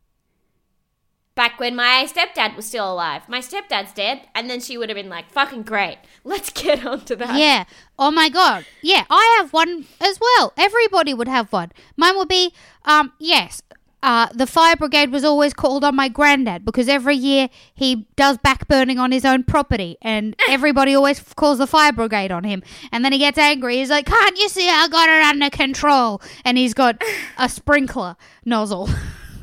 back when my stepdad was still alive. My stepdad's dead. And then she would have been like, fucking great. Let's get on to that. yeah. Oh my God. Yeah, I have one as well. Everybody would have one. Mine would be, um, yes, uh, the fire brigade was always called on my granddad because every year he does backburning on his own property and everybody always f- calls the fire brigade on him. And then he gets angry. He's like, can't you see I got it under control? And he's got a sprinkler nozzle.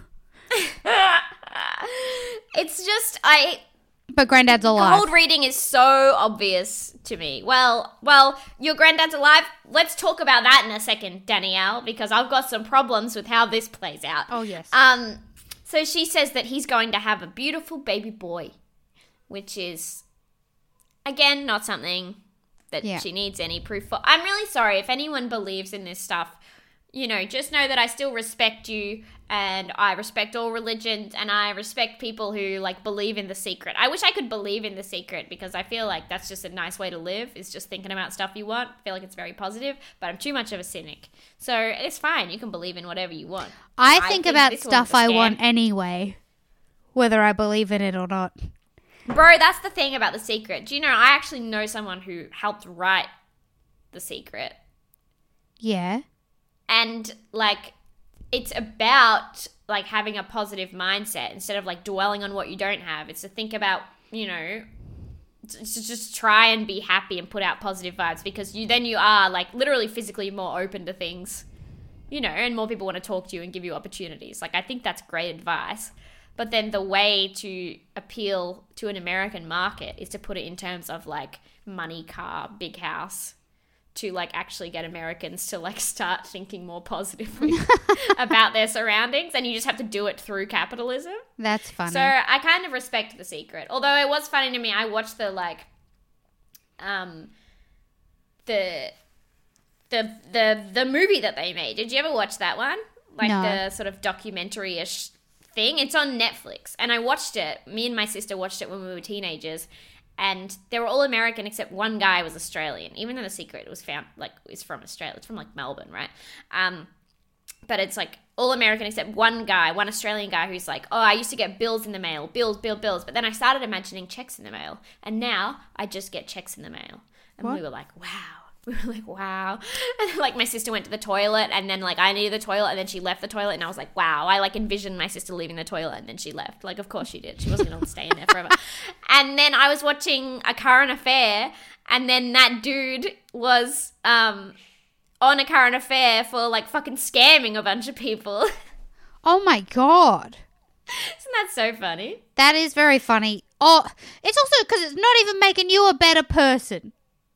It's just, I... But Granddad's alive. Cold reading is so obvious to me. Well, well, your granddad's alive. Let's talk about that in a second, Danielle, because I've got some problems with how this plays out. Oh, yes. Um, so she says that he's going to have a beautiful baby boy, which is, again, not something that Yeah. she needs any proof for. I'm really sorry if anyone believes in this stuff. You know, just know that I still respect you, and I respect all religions, and I respect people who, like, believe in The Secret. I wish I could believe in The Secret, because I feel like that's just a nice way to live, is just thinking about stuff you want. I feel like it's very positive, but I'm too much of a cynic. So it's fine. You can believe in whatever you want. I I think think about this stuff one's a I scam. want anyway, whether I believe in it or not. Bro, that's the thing about The Secret. Do you know, I actually know someone who helped write The Secret. Yeah. And, like, it's about, like, having a positive mindset instead of, like, dwelling on what you don't have. It's to think about, you know, to to just try and be happy and put out positive vibes, because you then you are, like, literally physically more open to things, you know, and more people want to talk to you and give you opportunities. Like, I think that's great advice. But then the way to appeal to an American market is to put it in terms of, like, money, car, big house, to, like, actually get Americans to, like, start thinking more positively about their surroundings, and you just have to do it through capitalism. That's funny. So I kind of respect The Secret. Although it was funny to me, I watched the, like, um, the, the, the, the movie that they made. Did you ever watch that one? Like, No. the sort of documentary-ish thing? It's on Netflix, and I watched it. Me and my sister watched it when we were teenagers, and they were all American except one guy was Australian, even though The Secret was found, like, is from Australia. It's from, like, Melbourne, right? Um, but it's, like, all American except one guy, one Australian guy who's like, oh, I used to get bills in the mail, bills, bill, bills. But then I started imagining checks in the mail, and now I just get checks in the mail. And What? we were like, wow. We were like, wow. And, like, my sister went to the toilet, and then, like, I needed the toilet, and then she left the toilet, and I was like, wow. I, like, envisioned my sister leaving the toilet, and then she left. Like, of course she did. She wasn't going to stay in there forever. And then I was watching A Current Affair, and then that dude was um, on A Current Affair for, like, fucking scamming a bunch of people. Oh my God. Isn't that so funny? That is very funny. Oh, it's also because it's not even making you a better person.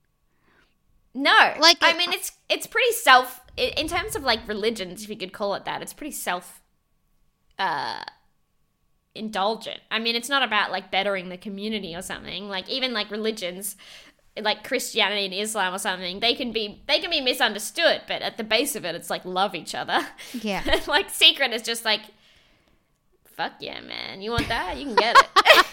No. Like, I it- mean, it's it's pretty self, i- in terms of, like, religions, if you could call it that, it's pretty self uh, indulgent. I mean, it's not about, like, bettering the community or something. Like, even, like, religions, like Christianity and Islam or something, they can be they can be misunderstood, but at the base of it, it's like, love each other. Yeah. Like, Secret is just like, fuck yeah, man. You want that? You can get it.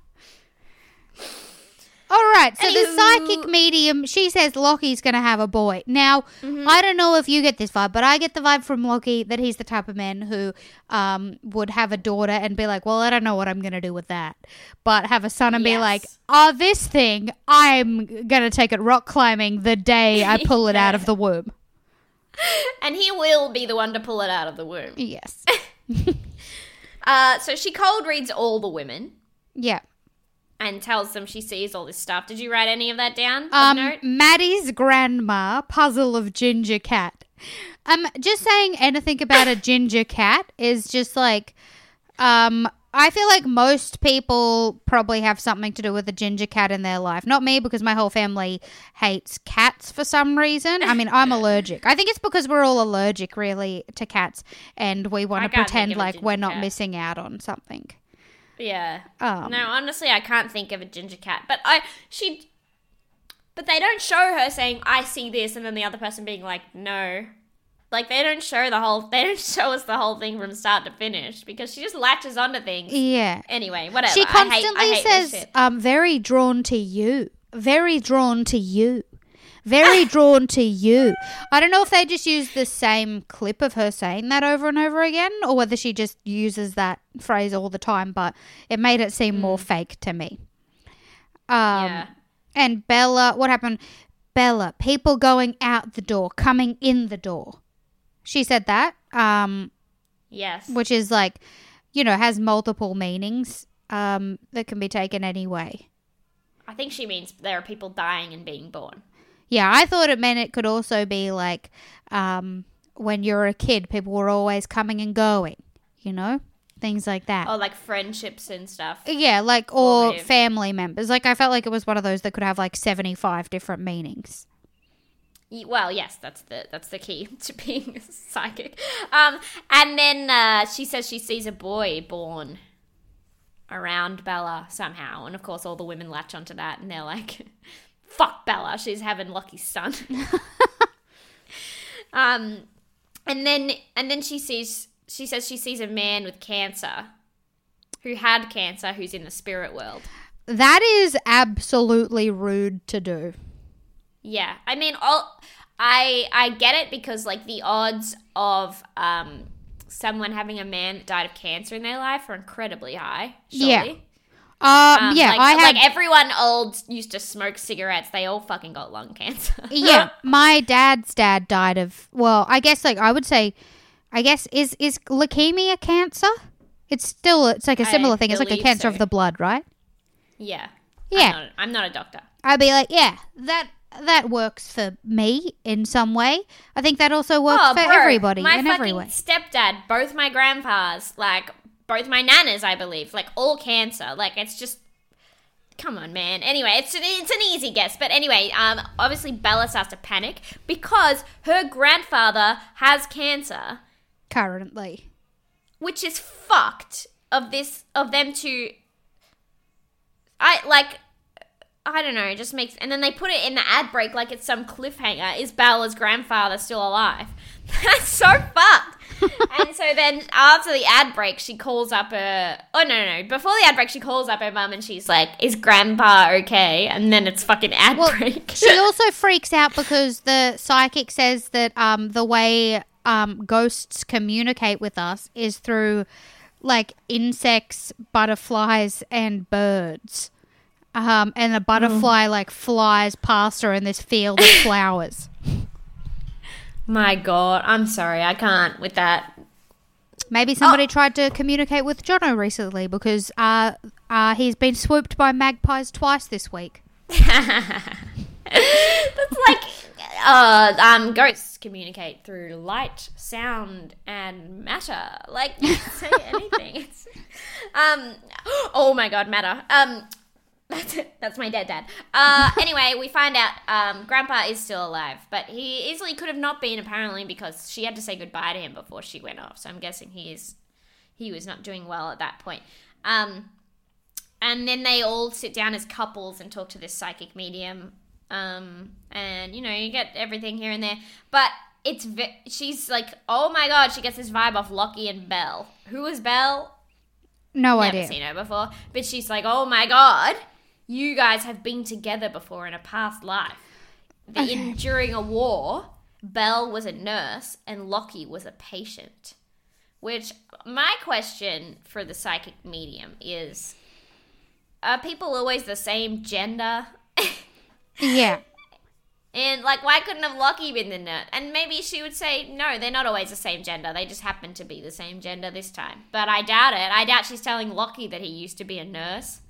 All right, so the Anywho. psychic medium, she says Lockie's going to have a boy. Now, Mm-hmm. I don't know if you get this vibe, but I get the vibe from Lockie that he's the type of man who um, would have a daughter and be like, well, I don't know what I'm going to do with that. But have a son and be Yes. like, oh, this thing, I'm going to take it rock climbing the day I pull it out of the womb. And he will be the one to pull it out of the womb. Yes. Uh, so she cold reads all the women Yeah. and tells them she sees all this stuff. Did you write any of that down? Of Um, note? Maddie's grandma, puzzle of ginger cat. Um, just saying anything about a ginger cat is just like, um, I feel like most people probably have something to do with a ginger cat in their life. Not me, because my whole family hates cats for some reason. I mean, I'm allergic. I think it's because we're all allergic, really, to cats, and we want I to can't pretend think of a like ginger we're not cat. missing out on something. Yeah. Um, no, honestly, I can't think of a ginger cat. But I, she, but they don't show her saying, I see this, and then the other person being like, no. Like, they don't show the whole, they don't show us the whole thing from start to finish, because she just latches onto things. Yeah. Anyway, whatever. She I hate, constantly I hate this says, shit. um, very drawn to you. Very drawn to you. Very drawn to you. I don't know if they just use the same clip of her saying that over and over again, or whether she just uses that phrase all the time, but it made it seem more fake to me. Um, Yeah. And Bella, what happened? Bella, people going out the door, coming in the door. She said that, um, Yes. which is like, you know, has multiple meanings um, that can be taken any way. I think she means there are people dying and being born. Yeah, I thought it meant it could also be like um, when you're a kid, people were always coming and going, you know? things like that. Oh, like friendships and stuff. Yeah, like, or Formative. family members. Like, I felt like it was one of those that could have, like, seventy-five different meanings. Y- Well, yes, that's the that's the key to being psychic. Um, and then uh, she says she sees a boy born around Bella somehow, and of course, all the women latch onto that, and they're like, "Fuck Bella, she's having Loki's son." um, and then and then she sees she says she sees a man with cancer, who had cancer, who's in the spirit world. That is absolutely rude to do. Yeah, I mean, all I I get it because like the odds of um someone having a man that died of cancer in their life are incredibly high. Surely. Yeah. Um, Um, yeah, like, I had... like everyone old used to smoke cigarettes. They all fucking got lung cancer. yeah, my dad's dad died of, well, I guess, like, I would say, I guess, is, is leukemia cancer? It's still, it's like a similar I thing. It's like a believe cancer so. of the blood, right? Yeah. Yeah. I'm not, I'm not a doctor. I'd be like, yeah, that that works for me in some way. I think that also works Oh, for bro, everybody my in every fucking way. stepdad, both my grandpas, like both my nanas, I believe, like all cancer. Like it's just, come on, man. Anyway, it's an, it's an easy guess, but anyway, um, obviously Bella starts to panic because her grandfather has cancer, Currently. which is fucked. Of this, of them to, I like. I don't know, it just makes... And then they put it in the ad break like it's some cliffhanger. Is Bella's grandfather still alive? That's so fucked. And so then after the ad break, she calls up her... Oh, no, no, no. Before the ad break, she calls up her mum and she's like, is Grandpa okay? And then it's fucking ad Well, break. she also freaks out because the psychic says that um, the way um, ghosts communicate with us is through, like, insects, butterflies, and birds. Um, and a butterfly, Mm. like, flies past her in this field of flowers. My God, I'm sorry, I can't with that. Maybe somebody tried to communicate with Jono recently because uh, uh, he's been swooped by magpies twice this week. That's like uh, um, ghosts communicate through light, sound, and matter. Like, you can say anything. It's, um, oh my God, matter. Um, that's it. That's my dead dad. Uh, anyway, we find out um, Grandpa is still alive, but he easily could have not been apparently because she had to say goodbye to him before she went off. So I'm guessing he is he was not doing well at that point. Um, and then they all sit down as couples and talk to this psychic medium. Um, and you know, you get everything here and there, but it's vi- she's like, oh my God, she gets this vibe off Lockie and Belle. Who is Belle? No Never idea. seen her before, but she's like, oh my God, you guys have been together before in a past life. The, Okay. in, during a war, Belle was a nurse and Lockie was a patient. Which, my question for the psychic medium is, are people always the same gender? Yeah. And, like, why couldn't have Lockie been the nurse? And maybe she would say, no, they're not always the same gender. They just happen to be the same gender this time. But I doubt it. I doubt she's telling Lockie that he used to be a nurse.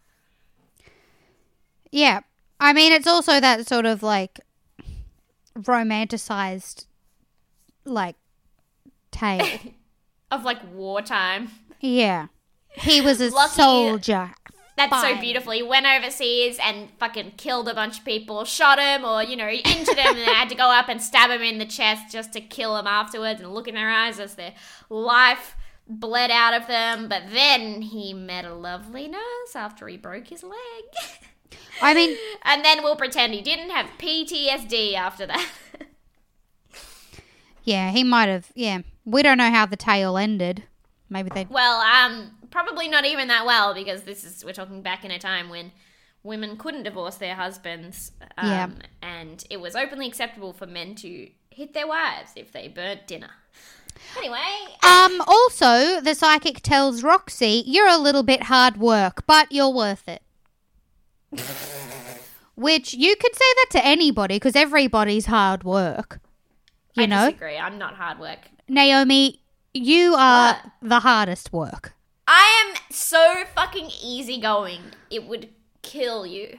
Yeah. I mean, it's also that sort of, like, romanticized, like, tale. Of, like, wartime. Yeah. He was a Lucky- soldier. That's so Fine. beautiful. He went overseas and fucking killed a bunch of people, shot him, or, you know, injured him, and then had to go up and stab him in the chest just to kill him afterwards and look in their eyes as their life bled out of them. But then he met a lovely nurse after he broke his leg. I mean, And then we'll pretend he didn't have P T S D after that. yeah, he might have. Yeah. We don't know how the tale ended. Maybe they. Well, um, probably not even that well, because this is, we're talking back in a time when women couldn't divorce their husbands. Um, Yeah. And it was openly acceptable for men to hit their wives if they burnt dinner. Anyway. Um, also, the psychic tells Roxy, you're a little bit hard work, but you're worth it. Which, you could say that to anybody, because everybody's hard work. You I know? disagree. I'm not hard work. Naomi, you are What? the hardest work. I am so fucking easygoing. It would kill you.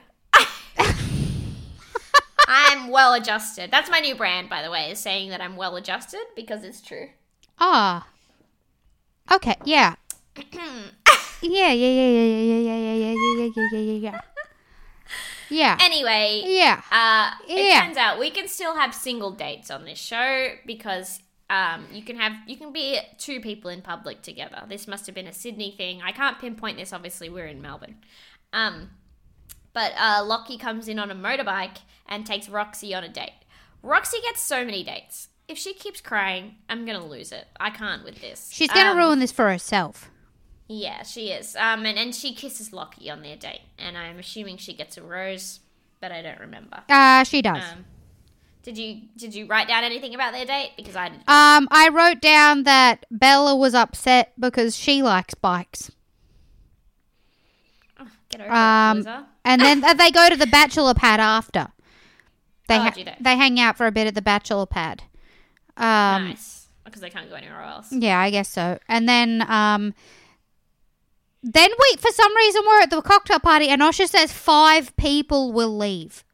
I'm well adjusted. That's my new brand, by the way, is saying that I'm well adjusted because it's true. Ah. Okay, yeah. yeah, yeah, yeah, yeah, yeah, yeah, yeah, yeah, yeah, yeah, yeah, yeah, yeah. Yeah. Anyway, yeah. Uh, it yeah. turns out we can still have single dates on this show because um, you can have you can be two people in public together. This must have been a Sydney thing. I can't pinpoint this. Obviously, we're in Melbourne. Um, but uh, Lockie comes in on a motorbike and takes Roxy on a date. Roxy gets so many dates. If she keeps crying, I'm gonna lose it. I can't with this. She's gonna um, ruin this for herself. Yeah, she is. Um, and, and she kisses Lockie on their date. And I'm assuming she gets a rose, but I don't remember. Uh, she does. Um, did you did you write down anything about their date? Because I didn't. Um, I wrote down that Bella was upset because she likes bikes. Oh, get over Um, it, loser. and then they go to the bachelor pad after. They Oh, ha- do they? they hang out for a bit at the bachelor pad. Um, Nice. Because they can't go anywhere else. Yeah, I guess so. And then, um, then we, for some reason, we're at the cocktail party, and Osha says five people will leave.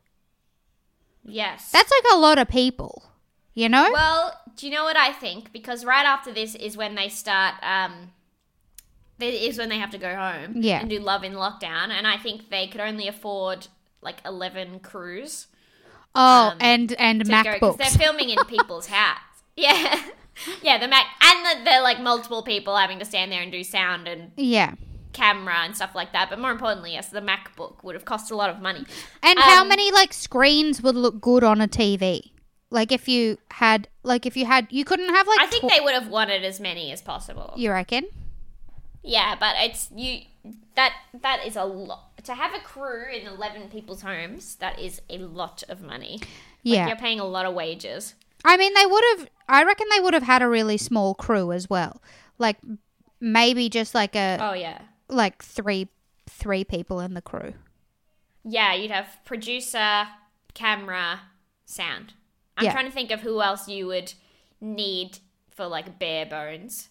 Yes. That's like a lot of people, you know? Well, do you know what I think? Because right after this is when they start, um, they, is when they have to go home Yeah. and do Love in Lockdown. And I think they could only afford like eleven crews. oh, um, and and to go, 'cause MacBooks. they're filming in people's hats. Yeah. Yeah, the Mac, and the, they're like multiple people having to stand there and do sound and yeah. camera and stuff like that. But more importantly, yes, the MacBook would have cost a lot of money. And how Um, many like screens would look good on a T V? Like if you had, like if you had, you couldn't have like. I think tw- they would have wanted as many as possible. You reckon? Yeah, but it's you. That that is a lot to have a crew in eleven people's homes. That is a lot of money. Yeah. Like you're paying a lot of wages. I mean, they would have. I reckon they would have had a really small crew as well. Like maybe just like a Oh yeah. like three three people in the crew. Yeah, you'd have producer, camera, sound. I'm Yeah. trying to think of who else you would need for like bare bones.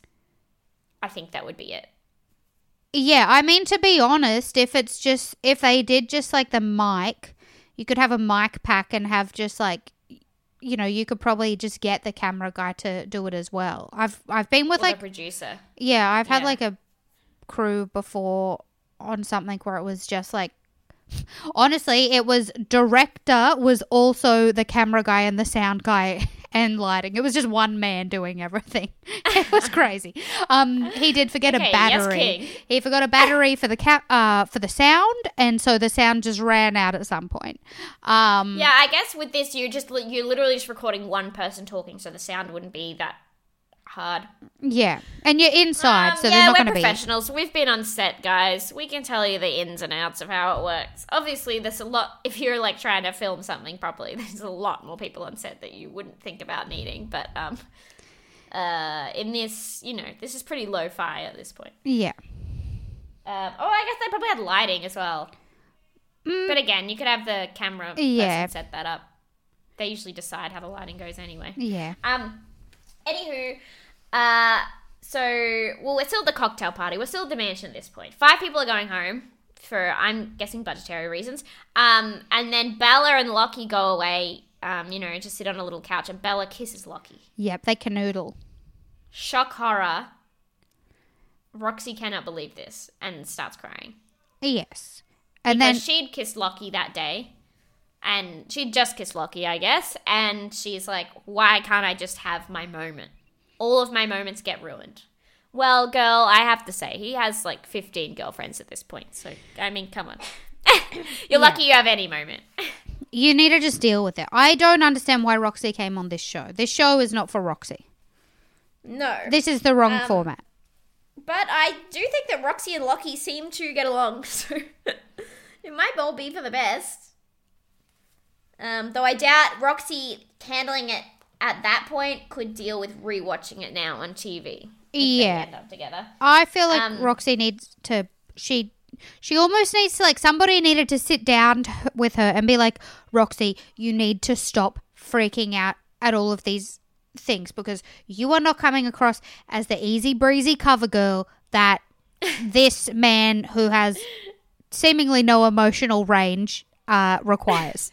I think that would be it. Yeah, I mean, to be honest, if it's just if they did just like the mic, you could have a mic pack and have just like, you know, you could probably just get the camera guy to do it as well. I've I've been with Or like the producer. yeah, I've had Yeah. like a crew before on something where it was just like, honestly, it was director was also the camera guy and the sound guy and lighting. It was just one man doing everything. It was crazy. Um, he did forget Okay, a yes, battery. King. He forgot a battery for the cap uh for the sound, and so the sound just ran out at some point. Um, Yeah, I guess with this, you're just li- you're literally just recording one person talking, so the sound wouldn't be that hard. yeah, and you're inside, Um, so yeah, there's not we're going to be. professionals. We've been on set, guys. We can tell you the ins and outs of how it works. Obviously, there's a lot. If you're like trying to film something properly, there's a lot more people on set that you wouldn't think about needing. But um, uh, in this, you know, this is pretty lo-fi at this point. Yeah. Um, oh, I guess they probably had lighting as well. But again, you could have the camera person Yeah. set that up. They usually decide how the lighting goes anyway. Yeah. Um, anywho, uh, so, well, we're still at the cocktail party. We're still at the mansion at this point. Five people are going home for, I'm guessing, budgetary reasons. Um, and then Bella and Lockie go away, um, you know, just sit on a little couch, and Bella kisses Lockie. Yep, they canoodle. Shock horror. Roxy cannot believe this and starts crying. Yes. And Because then she'd kissed Lockie that day. And she'd just kissed Lockie, I guess. And she's like, why can't I just have my moment? All of my moments get ruined. Well, girl, I have to say, he has like fifteen girlfriends at this point. So, I mean, come on. You're lucky you have any moment. you need to just deal with it. I don't understand why Roxy came on this show. This show is not for Roxy. No. This is the wrong Um, format. But I do think that Roxy and Lockie seem to get along. So, it might all be for the best. Um, though I doubt Roxy handling it at that point could deal with rewatching it now on T V. If Yeah. they end up together. I feel like um, Roxy needs to. She she almost needs to, like, somebody needed to sit down to, with her and be like, Roxy, you need to stop freaking out at all of these things because you are not coming across as the easy breezy cover girl that this man who has seemingly no emotional range uh, requires.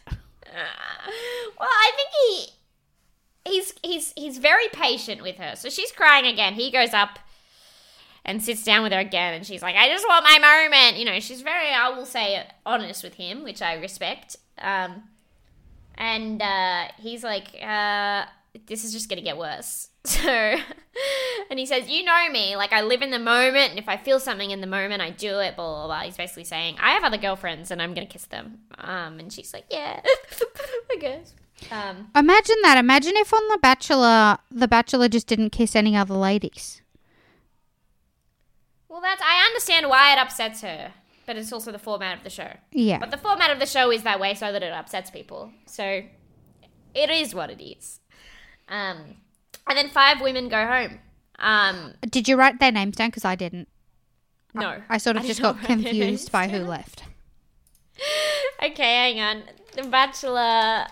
Well, I think he he's he's he's very patient with her. So she's crying again. He goes up and sits down with her again, and she's like, I just want my moment. You know, she's very, I will say, honest with him, which I respect. Um, and uh, he's like, uh, this is just going to get worse. So, and he says, you know me, like I live in the moment, and if I feel something in the moment, I do it, blah, blah, blah. He's basically saying, I have other girlfriends, and I'm going to kiss them. Um, and she's like, yeah, I guess. Um, Imagine that. Imagine if on The Bachelor, The Bachelor just didn't kiss any other ladies. Well, that's, I understand why it upsets her, but it's also the format of the show. Yeah. But the format of the show is that way so that it upsets people. So, it is what it is. Um... And then five women go home. Um, Did you write their names down? Because I didn't. No. I, I sort of I just did got not write their confused names by down. who left. Okay, hang on. The Bachelor.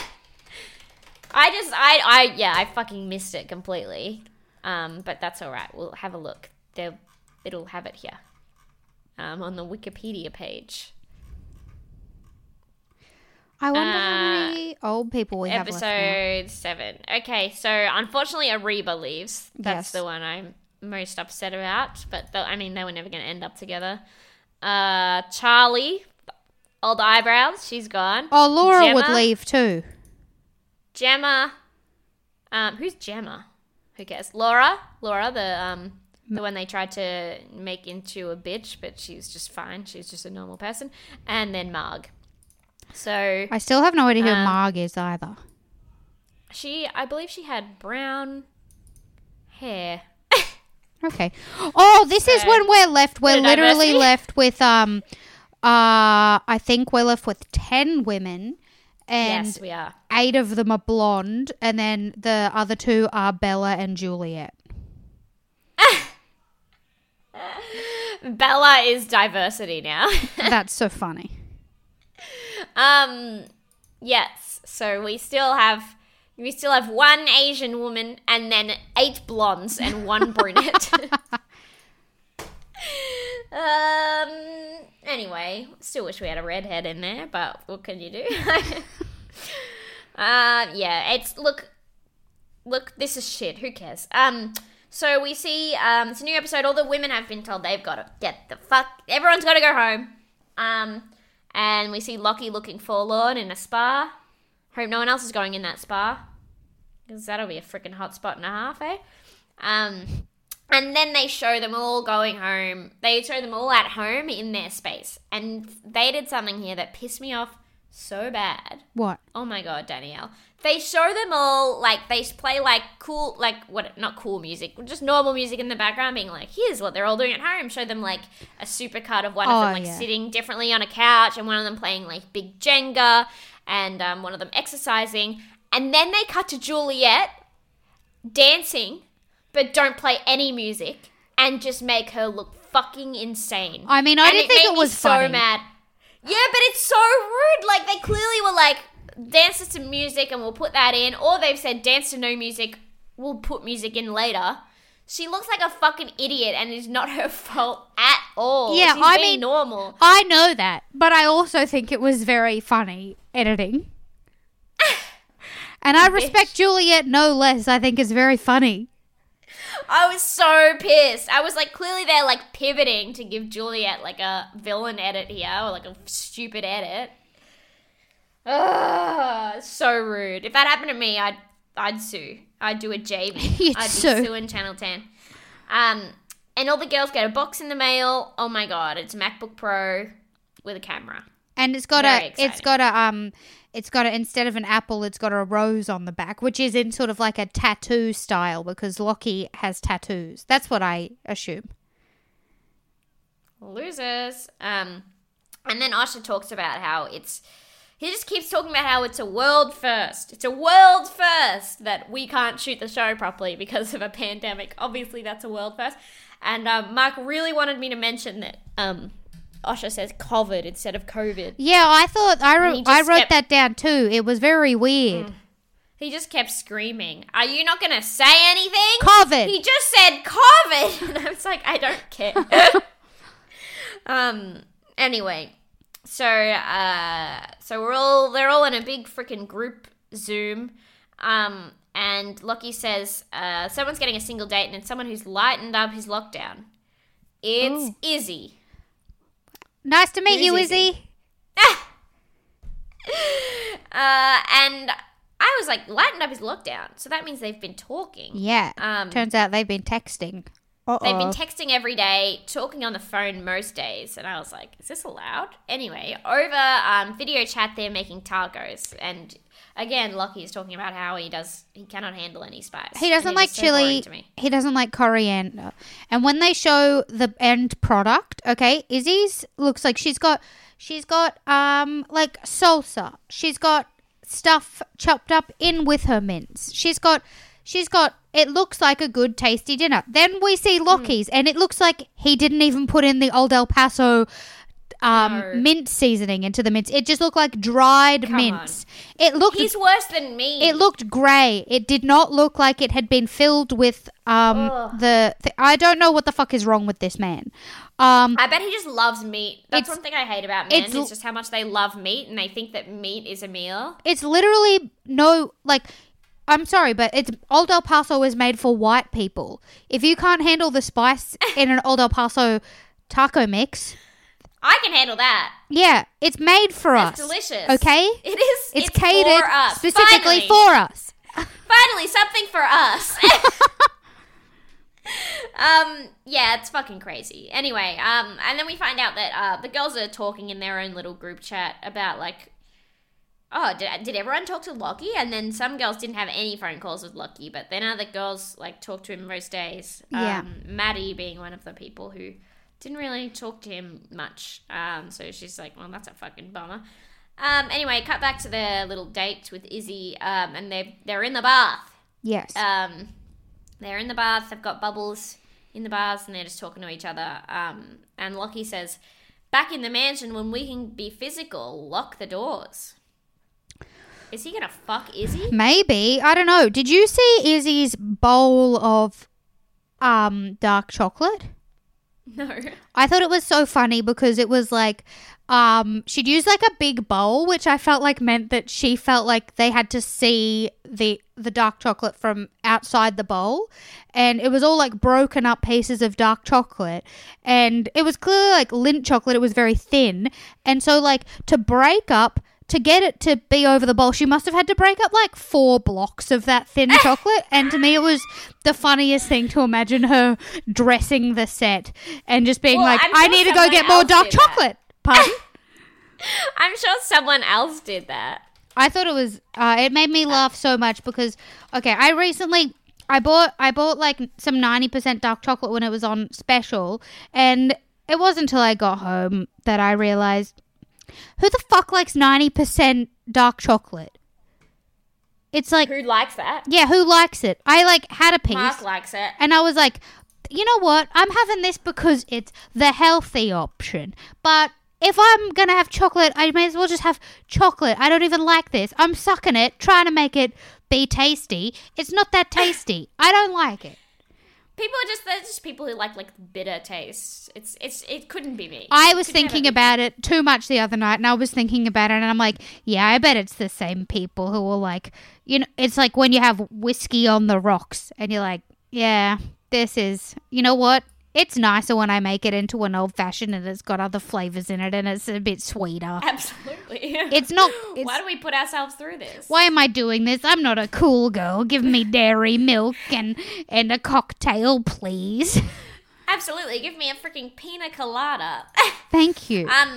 I just, I, I, yeah, I fucking missed it completely. Um, but that's all right. We'll have a look. There, it'll have it here. Um, on the Wikipedia page. I wonder Uh, how many old people we have left now. Episode seven. Okay, so unfortunately, Ariba leaves. Yes. That's the one I'm most upset about. But the, I mean, they were never going to end up together. Uh, Charlie, old eyebrows, she's gone. Oh, Laura Gemma, would leave too. Gemma, um, who's Gemma? Who cares? Laura, Laura, the um, the one they tried to make into a bitch, but she's just fine. She's just a normal person. And then Marg. So I still have no idea who um, Marg is either. she, I believe she had brown hair. Okay. Oh, this is So, when we're left. We're bit of literally diversity. left with um, uh, I think we're left with ten women, and Yes, we are. eight of them are blonde, and then the other two are Bella and Juliet. Bella is diversity now. That's so funny. um, yes. So we still have we still have one Asian woman and then eight blondes and one brunette. um. Anyway, still wish we had a redhead in there, but what can you do? uh, yeah. It's look, look. This is shit. Who cares? Um. So we see. Um. It's a new episode. All the women have been told they've got to get the fuck. Everyone's got to go home. Um. And we see Lockie looking forlorn in a spa. Hope no one else is going in that spa. Because that'll be a freaking hot spot and a half, eh? Um, and then they show them all going home. They show them all at home in their space. And they did something here that pissed me off so bad. What? Oh my God, Danielle. They show them all, like, they play, like, cool, like, what, not cool music, just normal music in the background, being like, here's what they're all doing at home. Show them, like, a supercut of one of Oh, them, like, yeah. sitting differently on a couch, and one of them playing, like, big Jenga, and um, one of them exercising. And then they cut to Juliet dancing, but don't play any music, and just make her look fucking insane. I mean, I And didn't think made it me was so funny. mad. Yeah, but it's so rude. Like, they clearly were like, dance to some music and we'll put that in. Or they've said, dance to no music, we'll put music in later. She looks like a fucking idiot and it's not her fault at all. Yeah, She's I being mean- normal. I know that, but I also think it was very funny editing. And I respect Juliet no less. I think it's very funny. I was so pissed. I was like, clearly they're like pivoting to give Juliet like a villain edit here or like a stupid edit. Ugh, so rude. If that happened to me, I'd I'd sue. I'd do a J V. You'd I'd sue. be suing Channel ten. Um, and all the girls get a box in the mail. Oh my God, it's a MacBook Pro with a camera. And it's got Very a, it's exciting. got a, um, it's got a, instead of an apple, it's got a rose on the back, which is in sort of like a tattoo style because Lockie has tattoos. That's what I assume. Losers. Um, and then Osher talks about how it's, he just keeps talking about how it's a world first. It's a world first that we can't shoot the show properly because of a pandemic. Obviously, that's a world first. And um, Mark really wanted me to mention that um, Osher says COVID instead of COVID. Yeah, I thought I And wrote he I just wrote kept- that down too. It was very weird. He just kept screaming, "Are you not going to say anything?" COVID. He just said COVID. And I was like, I don't care. um. Anyway, so uh, so we're all they're all in a big freaking group Zoom. Um, and Lockie says, uh, someone's getting a single date, and it's someone who's lightened up his lockdown. It's Ooh. Izzy. Nice to meet Who's you, Izzy? Izzy. uh, and I was like, lightened up his lockdown. So that means they've been talking. Yeah. Um, Turns out they've been texting. Uh-oh. They've been texting every day, talking on the phone most days. And I was like, is this allowed? Anyway, over um, video chat, they're making tacos. And again, Lockie is talking about how he does, he cannot handle any spice. He doesn't And it like is so boring chili. to me. He doesn't like coriander. And when they show the end product, okay, Izzy's looks like she's got, she's got um like salsa. She's got stuff chopped up in with her mince. She's got, she's got. It looks like a good, tasty dinner. Then we see Lockie's, mm. and it looks like he didn't even put in the Old El Paso um, no. mint seasoning into the mince. It just looked like dried Come mince. On. It looked. He's worse than me. It looked grey. It did not look like it had been filled with um the, the. I don't know what the fuck is wrong with this man. Um, I bet he just loves meat. That's one thing I hate about men. It's, it's just how much they love meat, and they think that meat is a meal. It's literally no like. I'm sorry, but it's Old El Paso is made for white people. If you can't handle the spice in an Old El Paso taco mix, I can handle that. Yeah, it's made for That's us. delicious. Okay? It is. It's, it's catered for us. specifically Finally. for us. Finally, something for us. um, yeah, it's fucking crazy. Anyway, um, and then we find out that uh, the girls are talking in their own little group chat about like, oh, did, did everyone talk to Lockie? And then some girls didn't have any phone calls with Lockie, but then other girls, like, talk to him most days. Um, Yeah. Maddie being one of the people who didn't really talk to him much. Um, so she's like, well, that's a fucking bummer. Um, anyway, cut back to their little date with Izzy, um, and they're, they're in the bath. Yes. Um, they're in the bath, they've got bubbles in the baths, and they're just talking to each other. Um, and Lockie says, back in the mansion, when we can be physical, lock the doors. Is he going to fuck Izzy? Maybe. I don't know. Did you see Izzy's bowl of um dark chocolate? No. I thought it was so funny because it was like um she'd used like a big bowl, which I felt like meant that she felt like they had to see the the dark chocolate from outside the bowl, and it was all like broken up pieces of dark chocolate, and it was clearly like Lindt chocolate. It was very thin, and so like to break up to get it to be over the bowl, she must have had to break up like four blocks of that thin chocolate. And to me, it was the funniest thing to imagine her dressing the set and just being Well, like, I'm I sure need to go someone get more else dark did that. chocolate. Pardon? I'm sure someone else did that. I thought it was, uh, it made me laugh so much because, okay, I recently, I bought, I bought like some ninety percent dark chocolate when it was on special. And it wasn't until I got home that I realized, who the fuck likes ninety percent dark chocolate? It's like, Who likes that? yeah, who likes it? I like had a piece Mark likes it. and I was like, you know what? I'm having this because it's the healthy option. But if I'm going to have chocolate, I may as well just have chocolate. I don't even like this. I'm sucking it, trying to make it be tasty. It's not that tasty. I don't like it. People are just, they're just people who like like bitter tastes. It's it's it couldn't be me. I was Could never thinking be. about it too much the other night, and I was thinking about it, and I'm like, yeah, I bet it's the same people who are like, you know, it's like when you have whiskey on the rocks, and you're like, yeah, this is, you know what? It's nicer when I make it into an old fashioned and it's got other flavors in it and it's a bit sweeter. Absolutely. It's not. It's, Why do we put ourselves through this? why am I doing this? I'm not a cool girl. Give me dairy milk and and a cocktail, please. Absolutely. Give me a freaking pina colada. Thank you. um,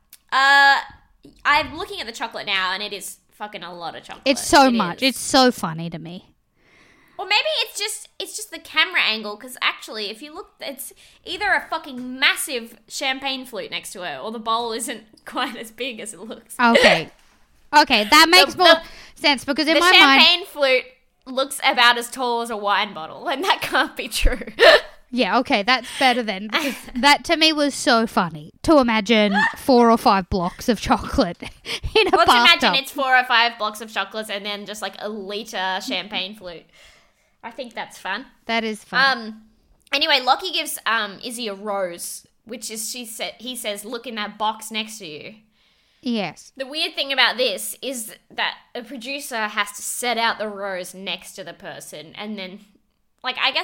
uh, I'm looking at the chocolate now, and it is fucking a lot of chocolate. It's so It much. is. It's so funny to me. Or maybe it's just it's just the camera angle, because actually, if you look, it's either a fucking massive champagne flute next to her, or the bowl isn't quite as big as it looks. Okay. Okay, that makes The- more the- sense because in the my mind, champagne flute looks about as tall as a wine bottle, and that can't be true. yeah, okay, that's better then because that to me was so funny to imagine four or five blocks of chocolate in a Let's bathtub. imagine it's four or five blocks of chocolates and then just like a litre champagne flute. I think that's fun. That is fun. Um. Anyway, Lockie gives um Izzy a rose, which is she said he says, "Look in that box next to you." yes. The weird thing about this is that a producer has to set out the rose next to the person, and then, like, I guess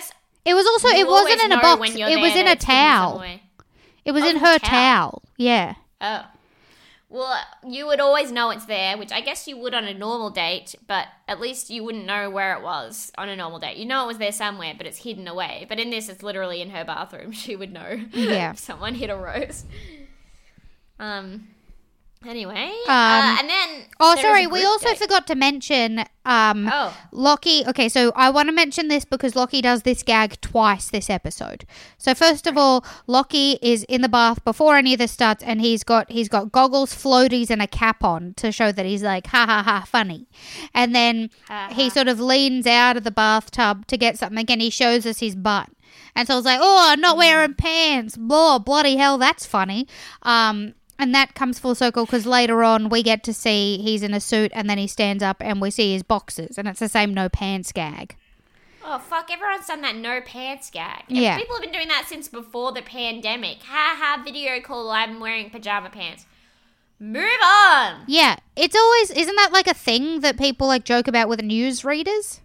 It was also, You it wasn't always in a know box. when you're It was there in that a it's hidden towel. somewhere. It was Oh, in it's a her towel. towel. Yeah. Oh. Well, you would always know it's there, which I guess you would on a normal date, but at least you wouldn't know where it was on a normal date. You know it was there somewhere, but it's hidden away. But in this, it's literally in her bathroom. She would know Yeah. if someone hit a rose. Um. Anyway, Um, uh, and then Oh, there is sorry. a We group also date. forgot to mention um, Oh. Lockie. Okay, so I want to mention this because Lockie does this gag twice this episode. So first of all, Lockie is in the bath before any of this starts, and he's got he's got goggles, floaties, and a cap on to show that he's like ha ha ha funny. And then Ha, he ha. sort of leans out of the bathtub to get something, and he shows us his butt. And so I was like, oh, I'm not wearing pants. Blah, bloody hell, that's funny. Um. And that comes full circle because later on we get to see he's in a suit and then he stands up and we see his boxers, and it's the same no pants gag. Oh, fuck, everyone's done that no pants gag. Yeah. People have been doing that since before the pandemic. Ha ha, video call, I'm wearing pajama pants. Move on! Yeah, it's always, isn't that like a thing that people like joke about with news readers?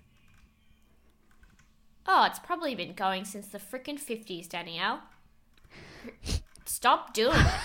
Oh, it's probably been going since the frickin' fifties, Danielle. Stop doing it.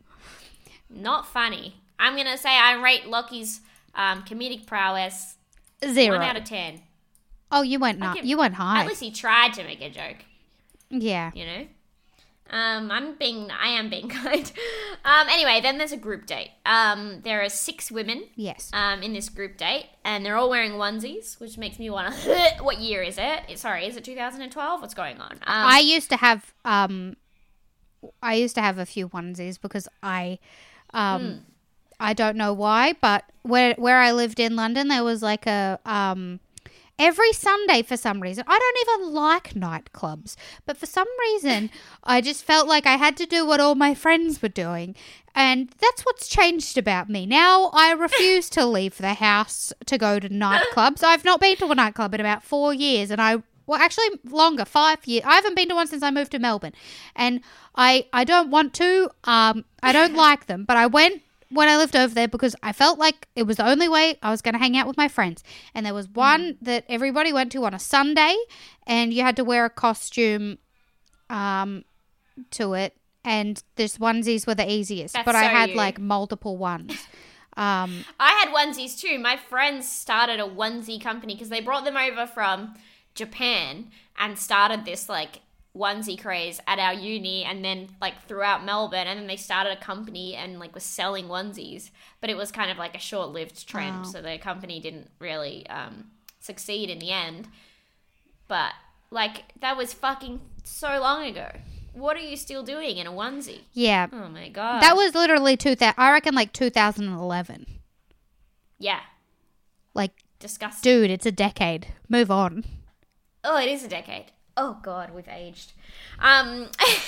Not funny. I'm going to say I rate Lockie's um, comedic prowess Zero. one out of ten. Oh, you went I'll not, give- you went high. At least he tried to make a joke, Yeah. you know? Um, I'm being, I am being kind. Um, anyway, then there's a group date. Um, there are six women Yes. um, in this group date, and they're all wearing onesies, which makes me want to. What year is it? It- Sorry, is it two thousand twelve? What's going on? Um, I used to have um I used to have a few onesies because I um Hmm. I don't know why, but where where I lived in London there was like a um every Sunday for some reason. I don't even like nightclubs, but for some reason I just felt like I had to do what all my friends were doing. And that's what's changed about me. Now I refuse to leave the house to go to nightclubs. I've not been to a nightclub in about four years and I well, actually longer, five years. I haven't been to one since I moved to Melbourne. And I, I don't want to. Um, I don't like them. But I went when I lived over there because I felt like it was the only way I was going to hang out with my friends. And there was one that everybody went to on a Sunday. And you had to wear a costume um, to it. And this onesies were the easiest. That's but I so had you. like multiple ones. Um, I had onesies too. My friends started a onesie company because they brought them over from Japan and started this like onesie craze at our uni and then like throughout Melbourne, and then they started a company and like was selling onesies, but it was kind of like a short-lived trend. Wow. So the company didn't really um, succeed in the end. But like that was fucking so long ago. What are you still doing in a onesie? yeah. Oh my god. That was literally two thousand. I reckon like two thousand eleven. yeah, Like, disgusting. dude, it's a decade. Move on. Oh, it is a decade. Oh god, we've aged. Um.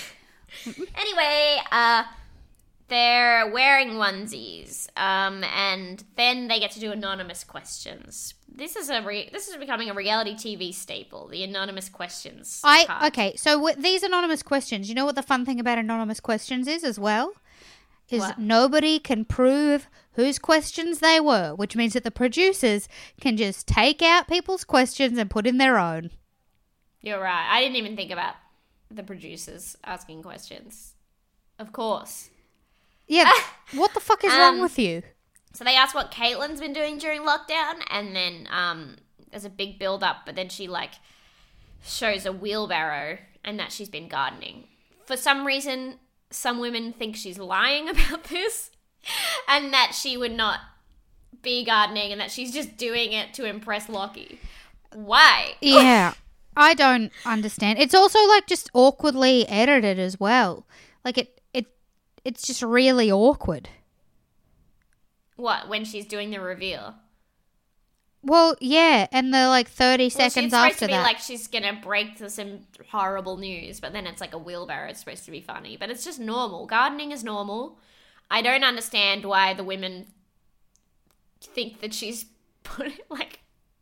Anyway, uh, they're wearing onesies, um, and then they get to do anonymous questions. This is a re- this is becoming a reality T V staple. The anonymous questions. I part. okay. So with these anonymous questions, you know what the fun thing about anonymous questions is as well? Is What? nobody can prove whose questions they were, which means that the producers can just take out people's questions and put in their own. You're right. I didn't even think about the producers asking questions. Of course. Yeah. What the fuck is wrong Um, with you? So they asked what Caitlin's been doing during lockdown, and then um, there's a big build-up, but then she, like, shows a wheelbarrow and that she's been gardening. For some reason, some women think she's lying about this and that she would not be gardening and that she's just doing it to impress Lockie. Why? Yeah. I don't understand. It's also like just awkwardly edited as well. Like it, it, it's just really awkward. What, when she's doing the reveal? Well, yeah, and the like thirty Well, seconds it's supposed after to be that. like she's gonna break to some horrible news, but then it's like a wheelbarrow. It's supposed to be funny, but it's just normal. Gardening is normal. I don't understand why the women think that she's put it like.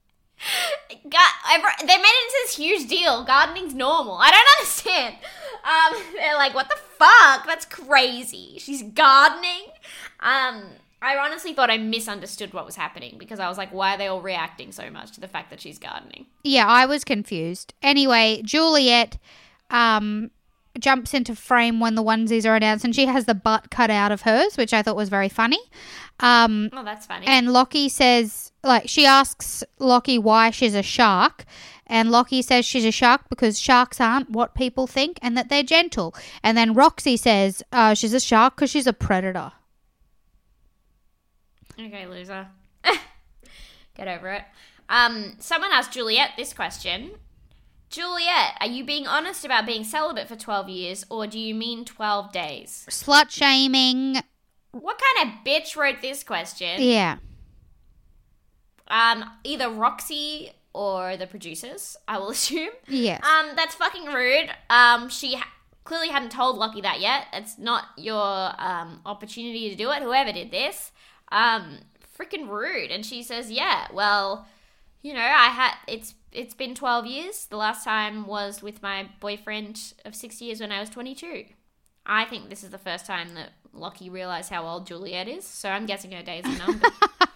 God, they made it into this huge deal. Gardening's normal. I don't understand. Um, they're like, what the fuck? That's crazy. She's gardening. Um, I honestly thought I misunderstood what was happening because I was like, why are they all reacting so much to the fact that she's gardening? Yeah, I was confused. Anyway, Juliet um, jumps into frame when the onesies are announced, and she has the butt cut out of hers, which I thought was very funny. Um, oh, that's funny. And Lockie says, like, she asks Lockie why she's a shark, and Lockie says she's a shark because sharks aren't what people think and that they're gentle. And then Roxy says uh, she's a shark because she's a predator. Okay, loser. Get over it. Um, someone asked Juliet this question. Juliet, are you being honest about being celibate for twelve years, or do you mean twelve days? Slut shaming. What kind of bitch wrote this question? Yeah. Um, either Roxy or the producers, I will assume. Yes. Um, that's fucking rude. Um, she ha- clearly hadn't told Lockie that yet. It's not your um opportunity to do it. Whoever did this. Um, freaking rude. And she says, yeah, well, you know, I had, it's, it's been twelve years. The last time was with my boyfriend of six years when I was twenty-two. I think this is the first time that Lockie realized how old Juliet is. So I'm guessing her days are numbered.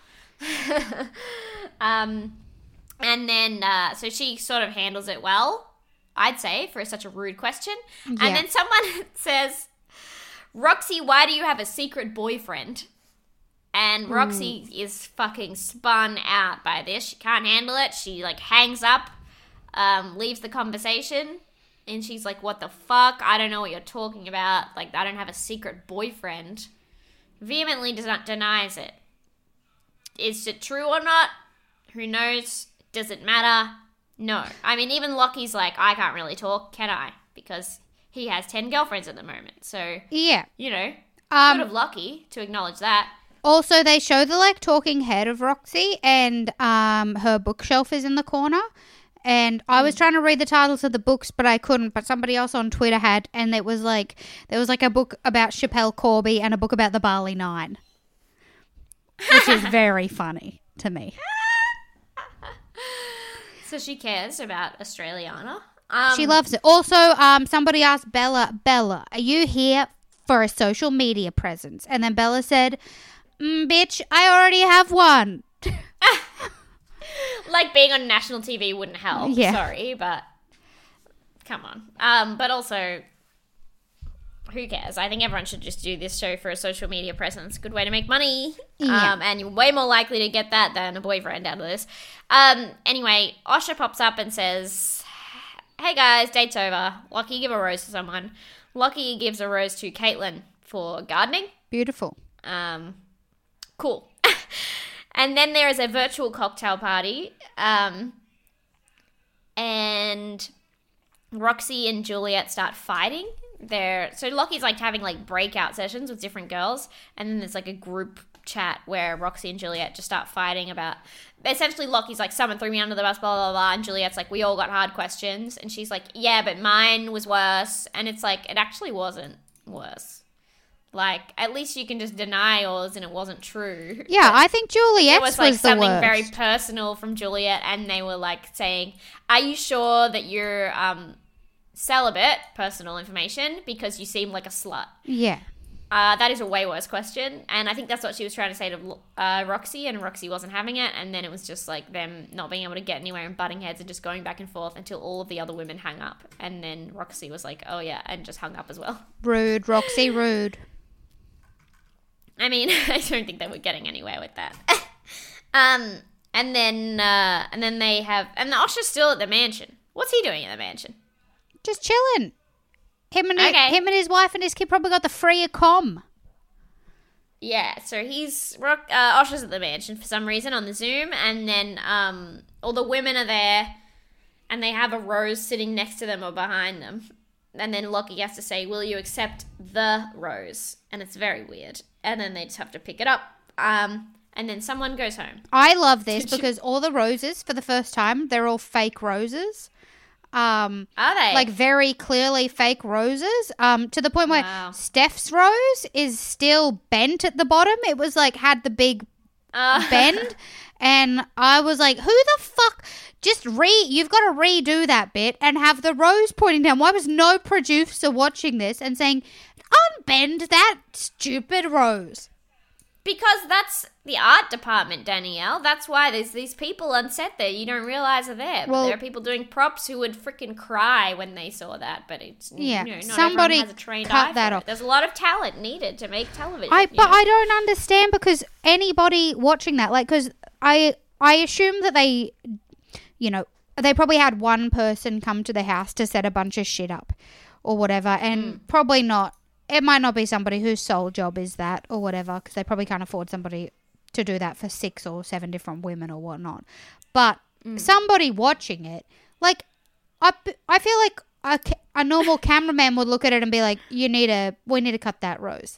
um, and then, uh, so she sort of handles it well, I'd say, for such a rude question. Yeah. And then someone says, Roxy, why do you have a secret boyfriend? And Roxy Ooh. is fucking spun out by this. She can't handle it. She, like, hangs up, um, leaves the conversation, and she's like, what the fuck? I don't know what you're talking about. Like, I don't have a secret boyfriend. Vehemently does not denies it. Is it true or not? Who knows? Does it matter? No. I mean, even Lockie's like, I can't really talk, can I? Because he has ten girlfriends at the moment. So, yeah. you know, um, good of Lockie to acknowledge that. Also, they show the, like, talking head of Roxy, and um, her bookshelf is in the corner. And I was trying to read the titles of the books, but I couldn't. But somebody else on Twitter had, and it was like, there was like a book about Chappelle Corby and a book about the Barley Nine, which is very funny to me. So she cares about Australiana. Um, she loves it. Also, um, somebody asked Bella, Bella, are you here for a social media presence? And then Bella said, mm, bitch, I already have one. Like, being on national T V wouldn't help. Yeah. Sorry, but come on. Um, but also, who cares? I think everyone should just do this show for a social media presence. Good way to make money. Yeah. Um, and you're way more likely to get that than a boyfriend out of this. Um, anyway, Osher pops up and says, hey guys, date's over. Lockie, give a rose to someone. Lockie gives a rose to Caitlin for gardening. Beautiful. Um, cool. And then there is a virtual cocktail party. Um, and Roxy and Juliet start fighting. They're, so Lockie's like having like breakout sessions with different girls. And then there's like a group chat where Roxy and Juliet just start fighting about, essentially Lockie's like, someone threw me under the bus, blah, blah, blah. And Juliet's like, we all got hard questions. And she's like, yeah, but mine was worse. And it's like, it actually wasn't worse. Like, at least you can just deny yours and it wasn't true. Yeah, but I think Juliet's was, was like the something worst. Very personal from Juliet, and they were like saying, are you sure that you're um, celibate? Personal information, because you seem like a slut. Yeah. Uh, that is a way worse question, and I think that's what she was trying to say to uh, Roxy, and Roxy wasn't having it, and then it was just like them not being able to get anywhere and butting heads and just going back and forth until all of the other women hung up, and then Roxy was like, oh yeah, and just hung up as well. Rude, Roxy, rude. I mean, I don't think they were getting anywhere with that. um, and then, uh, and then they have, and Osher's still at the mansion. What's he doing at the mansion? Just chilling. Him and okay. his, him and his wife and his kid probably got the free com. Yeah, so he's uh, Osher's at the mansion for some reason on the Zoom, and then um, all the women are there, and they have a rose sitting next to them or behind them, and then Lockie has to say, "Will you accept the rose?" And it's very weird. And then they just have to pick it up. Um, and then someone goes home. I love this because all the roses, for the first time, they're all fake roses. Um, Are they? Like, very clearly fake roses. Um, to the point where wow. Steph's rose is still bent at the bottom. It was, like, had the big uh. bend. And I was like, who the fuck? Just re... You've got to redo that bit and have the rose pointing down. Why was no producer watching this and saying... unbend that stupid rose? Because that's the art department, Danielle. That's why there's these people on set there you don't realize are there. But Well- there are people doing props who would freaking cry when they saw that. But it's, Yeah, you know, not somebody everyone has a trained cut eye that for off. it. There's a lot of talent needed to make television. I you but know? I don't understand because anybody watching that, like, because I I assume that they, you know, they probably had one person come to the house to set a bunch of shit up or whatever, and Mm. probably not. It might not be somebody whose sole job is that or whatever, because they probably can't afford somebody to do that for six or seven different women or whatnot. But Mm. somebody watching it, like, I, I feel like a, ca- a normal cameraman would look at it and be like, "You need a, we need to cut that, Rose."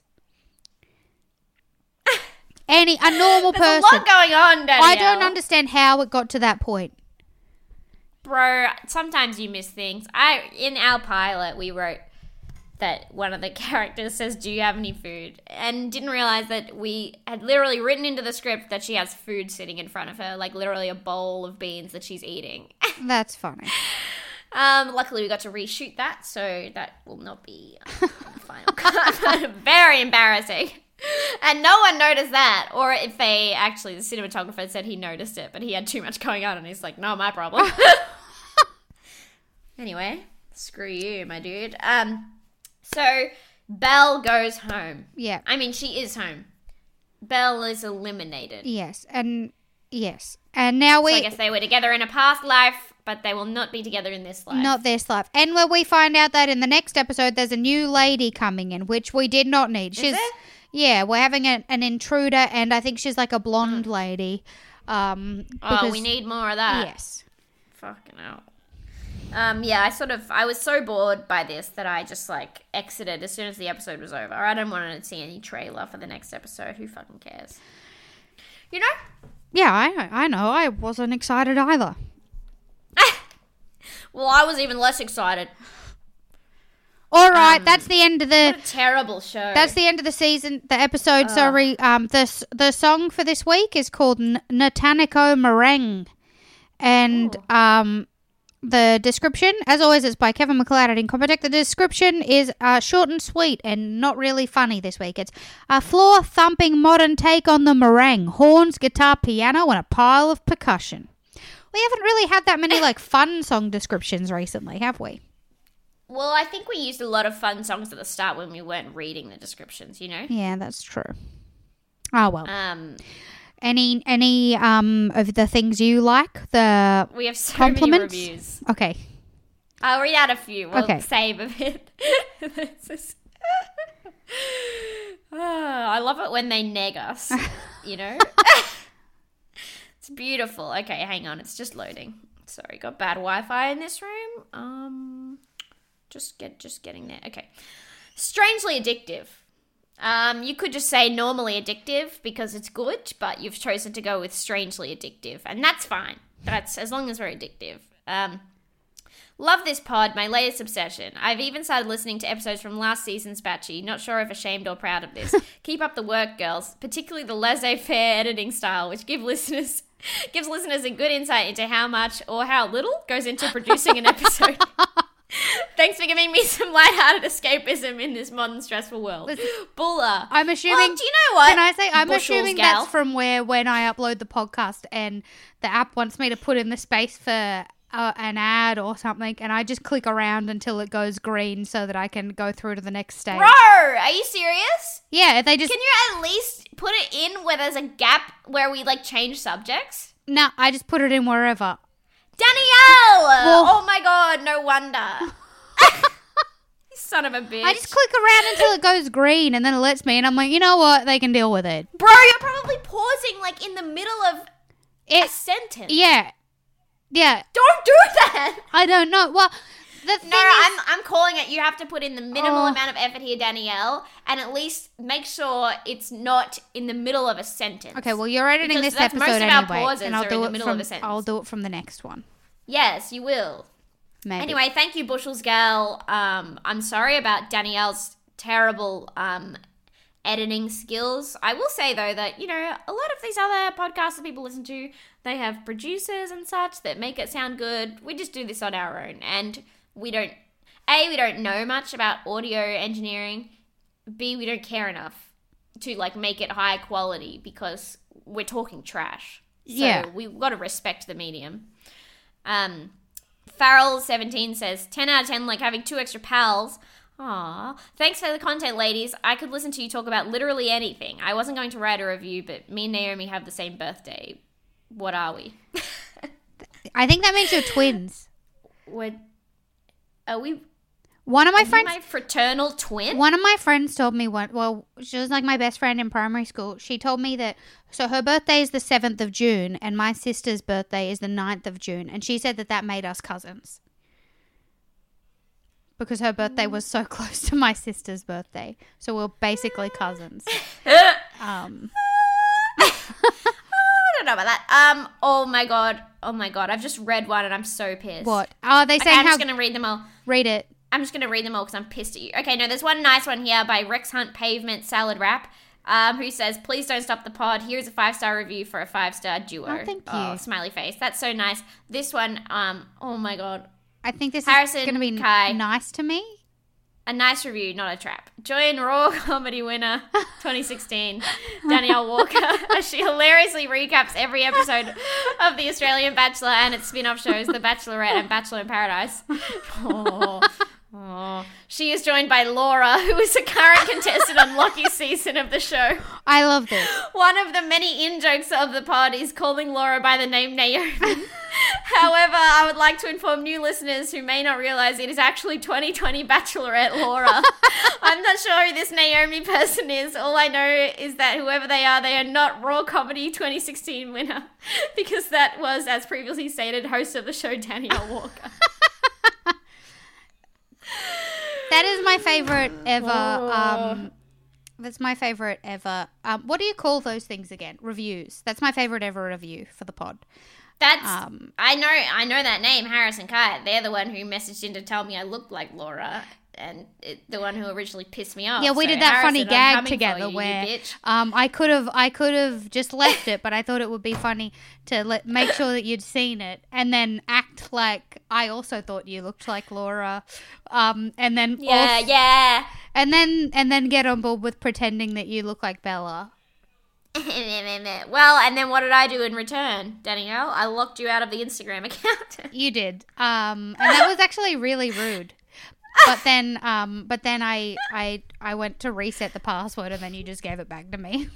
Any a normal There's person. a lot going on, Danielle. I don't understand how it got to that point. Bro, sometimes you miss things. I In our pilot, we wrote that one of the characters says, "Do you have any food?" And didn't realize that we had literally written into the script that she has food sitting in front of her, like literally a bowl of beans that she's eating. That's funny. Um, luckily, we got to reshoot that, so that will not be um, on the final cut. Very embarrassing. And no one noticed that. Or if they actually, the cinematographer said he noticed it, but he had too much going on, and he's like, "No, my problem." Anyway, screw you, my dude. Um, so Belle goes home. Yeah. I mean, she is home. Belle is eliminated. Yes. And yes. And now we So I guess they were together in a past life, but they will not be together in this life. not this life. And where we find out that in the next episode there's a new lady coming in, which we did not need. Is She's there? yeah, we're having a, an intruder, and I think she's like a blonde lady. Um, Oh, because- we need more of that. Yes. Fucking hell. Um, yeah, I sort of, I was so bored by this that I just, like, exited as soon as the episode was over. I don't want to see any trailer for the next episode. Who fucking cares? You know? Yeah, I I know. I wasn't excited either. Well, I was even less excited. All right, Um, that's the end of the What a terrible show. That's the end of the season, the episode. Sorry, um, the s- the song for this week is called N- Natanico Meringue, and Ooh. um, the description, as always, is by Kevin McLeod at Incompetech. The description is uh, short and sweet and not really funny this week. It's a floor thumping modern take on the meringue, horns, guitar, piano, and a pile of percussion. We haven't really had that many like fun song descriptions recently, have we? Well, I think we used a lot of fun songs at the start when we weren't reading the descriptions, you know? Yeah, that's true. Oh well. Um, Any any um of the things you like? The we have so compliments? many reviews. Okay. I'll read out a few. We'll Okay. save a bit. This is- Ah, I love it when they neg us, you know? It's beautiful. Okay, hang on. It's just loading. Sorry, got bad Wi-Fi in this room. Um, just get just getting there. Okay. Strangely addictive. Um, you could just say normally addictive because it's good, but you've chosen to go with strangely addictive, and that's fine. That's as long as we're addictive. Um, love this pod, my latest obsession. I've even started listening to episodes from last season's Batchy. Not sure if ashamed or proud of this. Keep up the work, girls. Particularly the laissez-faire editing style, which give listeners gives listeners a good insight into how much or how little goes into producing an episode. Thanks for giving me some lighthearted escapism in this modern stressful world. Bulla. I'm assuming. Well, do you know what? Can I say I'm Bushels assuming gal. that's from where when I upload the podcast and the app wants me to put in the space for uh, an ad or something, and I just click around until it goes green so that I can go through to the next stage. Bro, are you serious? Yeah, they just Can you at least put it in where there's a gap where we like change subjects? no. I just put it in wherever. Danielle! Well- oh my god, no wonder. Son of a bitch. I just click around until it goes green, and then it lets me, and I'm like, you know what? They can deal with it. Bro, you're probably pausing like in the middle of a It sentence. yeah, yeah. Don't do that. I don't know. Well, the thing No, is, I'm I'm calling it. You have to put in the minimal Oh. amount of effort here, Danielle, and at least make sure it's not in the middle of a sentence. okay. Well, you're editing Because this that's episode most of our anyway, pauses and I'll are do in the it middle from of a sentence. I'll do it from the next one. Yes, you will. Maybe. Anyway, thank you, Bushels Gal. Um, I'm sorry about Danielle's terrible um, editing skills. I will say, though, that, you know, a lot of these other podcasts that people listen to, they have producers and such that make it sound good. We just do this on our own. And we don't, A, we don't know much about audio engineering. B, we don't care enough. to like make it high quality because we're talking trash. So Yeah. we've got to respect the medium. Um, Farrell seventeen says, ten out of ten, like having two extra pals. Aw. Thanks for the content, ladies. I could listen to you talk about literally anything. I wasn't going to write a review, but me and Naomi have the same birthday. What are we? I think that means you're twins. What? Are we... One of my Are you friends... my fraternal twin? One of my friends told me one. Well, she was like my best friend in primary school. She told me that so her birthday is the seventh of June, and my sister's birthday is the ninth of June, and she said that that made us cousins because her birthday was so close to my sister's birthday. So we're basically cousins. Um, I don't know about that. Um. Oh my god. Oh my god. I've just read one and I'm so pissed. what? Oh, they Okay, saying I'm how? just gonna read them all. Read it. I'm just going to read them all because I'm pissed at you. Okay, no, there's one nice one here by Rex Hunt Pavement Salad Wrap, um, who says, please don't stop the pod. Here's a five-star review for a five-star duo. Oh, thank you. Smiley face. That's so nice. This one, um, oh my God. I think this Harrison is going to be Kai. nice to me. A nice review, not a trap. Joy and Raw Comedy winner, twenty sixteen, Danielle Walker, as she hilariously recaps every episode of The Australian Bachelor and its spin-off shows, The Bachelorette and Bachelor in Paradise. Oh, oh. She is joined by Laura, who is a current contestant on Lockie's season of the show. I love this. One of the many in-jokes of the pod is calling Laura by the name Naomi. However, I would like to inform new listeners who may not realize it is actually twenty twenty Bachelorette Laura. I'm not sure who this Naomi person is. All I know is that whoever they are, they are not Raw Comedy twenty sixteen winner, because that was, as previously stated, host of the show Danielle Walker. That is my favorite ever. Um, that's my favorite ever. Um, what do you call those things again? Reviews. That's my favorite ever review for the pod. That's Um, I know I know that name, Harrison Kite. They're the one who messaged in to tell me I looked like Laura, and it, the one who originally pissed me off. Yeah, we So, did that Harrison, funny I'm gag coming for together you, you where bitch. um, I could have I could have just left it, but I thought it would be funny to let, make sure that you'd seen it and then act like I also thought you looked like Laura, um, and then Yeah, also- yeah. and then and then get on board with pretending that you look like Bella. Well, and then what did I do in return, Danielle? I locked you out of the Instagram account. You did, um, and that was actually really rude. But then, um, but then I, I, I went to reset the password, and then you just gave it back to me.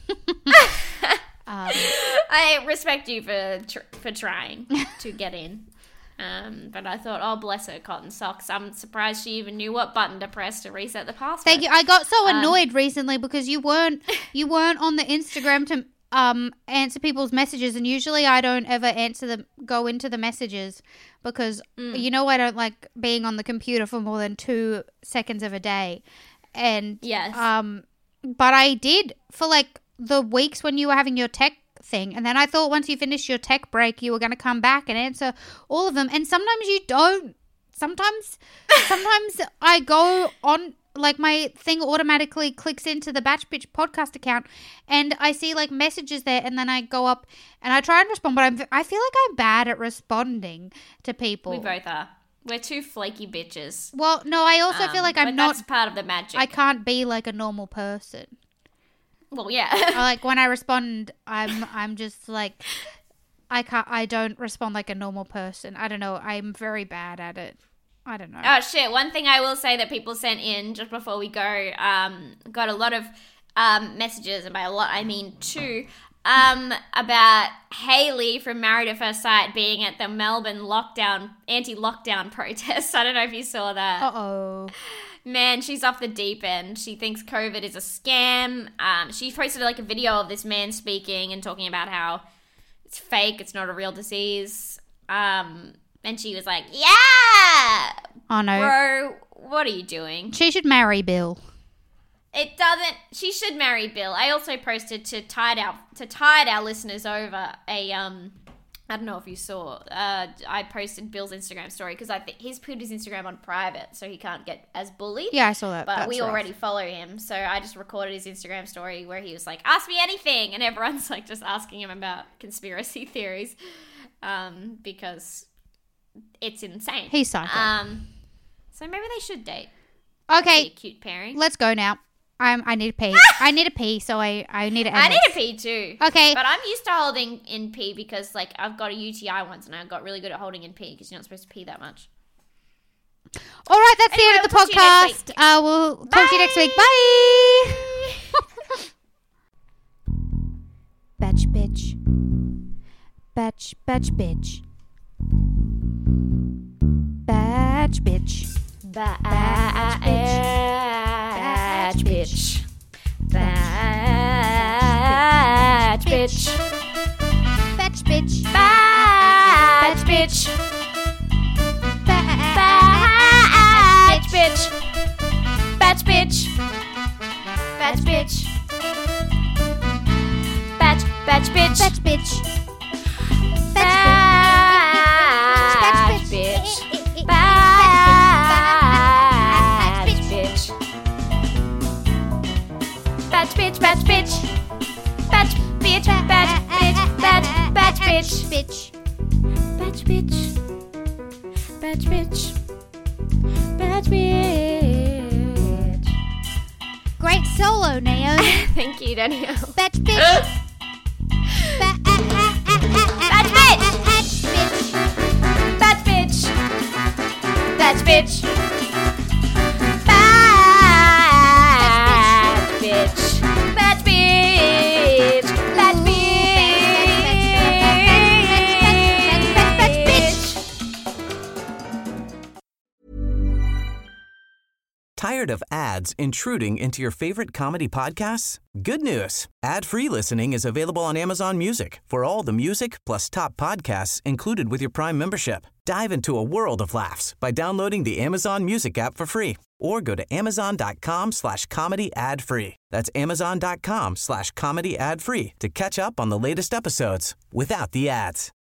um, I respect you for tr- for trying to get in. Um, but I thought, oh, bless her cotton socks. I'm surprised she even knew what button to press to reset the password. Thank you. I got so Um, annoyed recently because you weren't you weren't on the Instagram to um answer people's messages, and usually I don't ever answer them, go into the messages because Mm. you know I don't like being on the computer for more than two seconds of a day, and Yes. um, but I did for like the weeks when you were having your tech thing, and then I thought once you finished your tech break you were going to come back and answer all of them, and sometimes you don't. Sometimes sometimes I go on, like my thing automatically clicks into the Batch Bitch podcast account and I see like messages there, and then I go up and I try and respond, but I'm, I feel like I'm bad at responding to people. We both are. We're two flaky bitches. Well, no, I also Um, feel like I'm but not, that's part of the magic. I can't be like a normal person. well, yeah. I, like when I respond, I'm I'm just like I can't I don't respond like a normal person. I don't know. I'm very bad at it. I don't know. Oh shit! One thing I will say that people sent in just before we go, um, got a lot of um, messages, and by a lot I mean two, um, about Hayley from Married at First Sight being at the Melbourne lockdown anti-lockdown protest. I don't know if you saw that. Uh oh. Man, she's off the deep end. She thinks COVID is a scam. Um, she posted like a video of this man speaking and talking about how it's fake, it's not a real disease. Um, and she was like, "Yeah, Oh no. bro, what are you doing?" She should marry Bill. It doesn't. She should marry Bill. I also posted to tide our to tide our listeners over a um. I don't know if you saw. Uh, I posted Bill's Instagram story because I think he's put his Instagram on private, so he can't get as bullied. Yeah, I saw that. But That's we rough. already follow him, so I just recorded his Instagram story where he was like, "Ask me anything," and everyone's like just asking him about conspiracy theories, um, because it's insane. He's psycho. Um, so maybe they should date. Okay, Be a cute pairing. let's go now. I'm, I need to pee. I need to pee, so I, I need to end I need this. to pee too. Okay. But I'm used to holding in pee because, like, I've got a U T I once and I got really good at holding in pee because you're not supposed to pee that much. All right, that's Anyway, the end of the we'll talk to you next podcast. week. Uh, we'll talk to you next week. Bye. Batch bitch. Batch, batch bitch. Batch bitch. Batch bitch. Batch bitch. Batch bitch. Batch bitch. Batch bitch. Batch bitch. Batch bitch. Batch batch bitch. Batch bitch. Batch bitch. Batch bitch. Batch bitch. Batch bitch. Batch bitch. Batch bitch. Batch batch bitch. Bitch. Batch bitch. Batch bitch. Batch bitch. Great solo, Naomi. Thank you, Danielle. Batch bitch. Batch bitch. Batch bitch. Batch bitch. Batch bitch. Batch bitch. Batch bitch. Tired of ads intruding into your favorite comedy podcasts? Good news. Ad-free listening is available on Amazon Music for all the music plus top podcasts included with your Prime membership. Dive into a world of laughs by downloading the Amazon Music app for free or go to amazon.com slash comedy ad free. That's amazon.com slash comedy ad free to catch up on the latest episodes without the ads.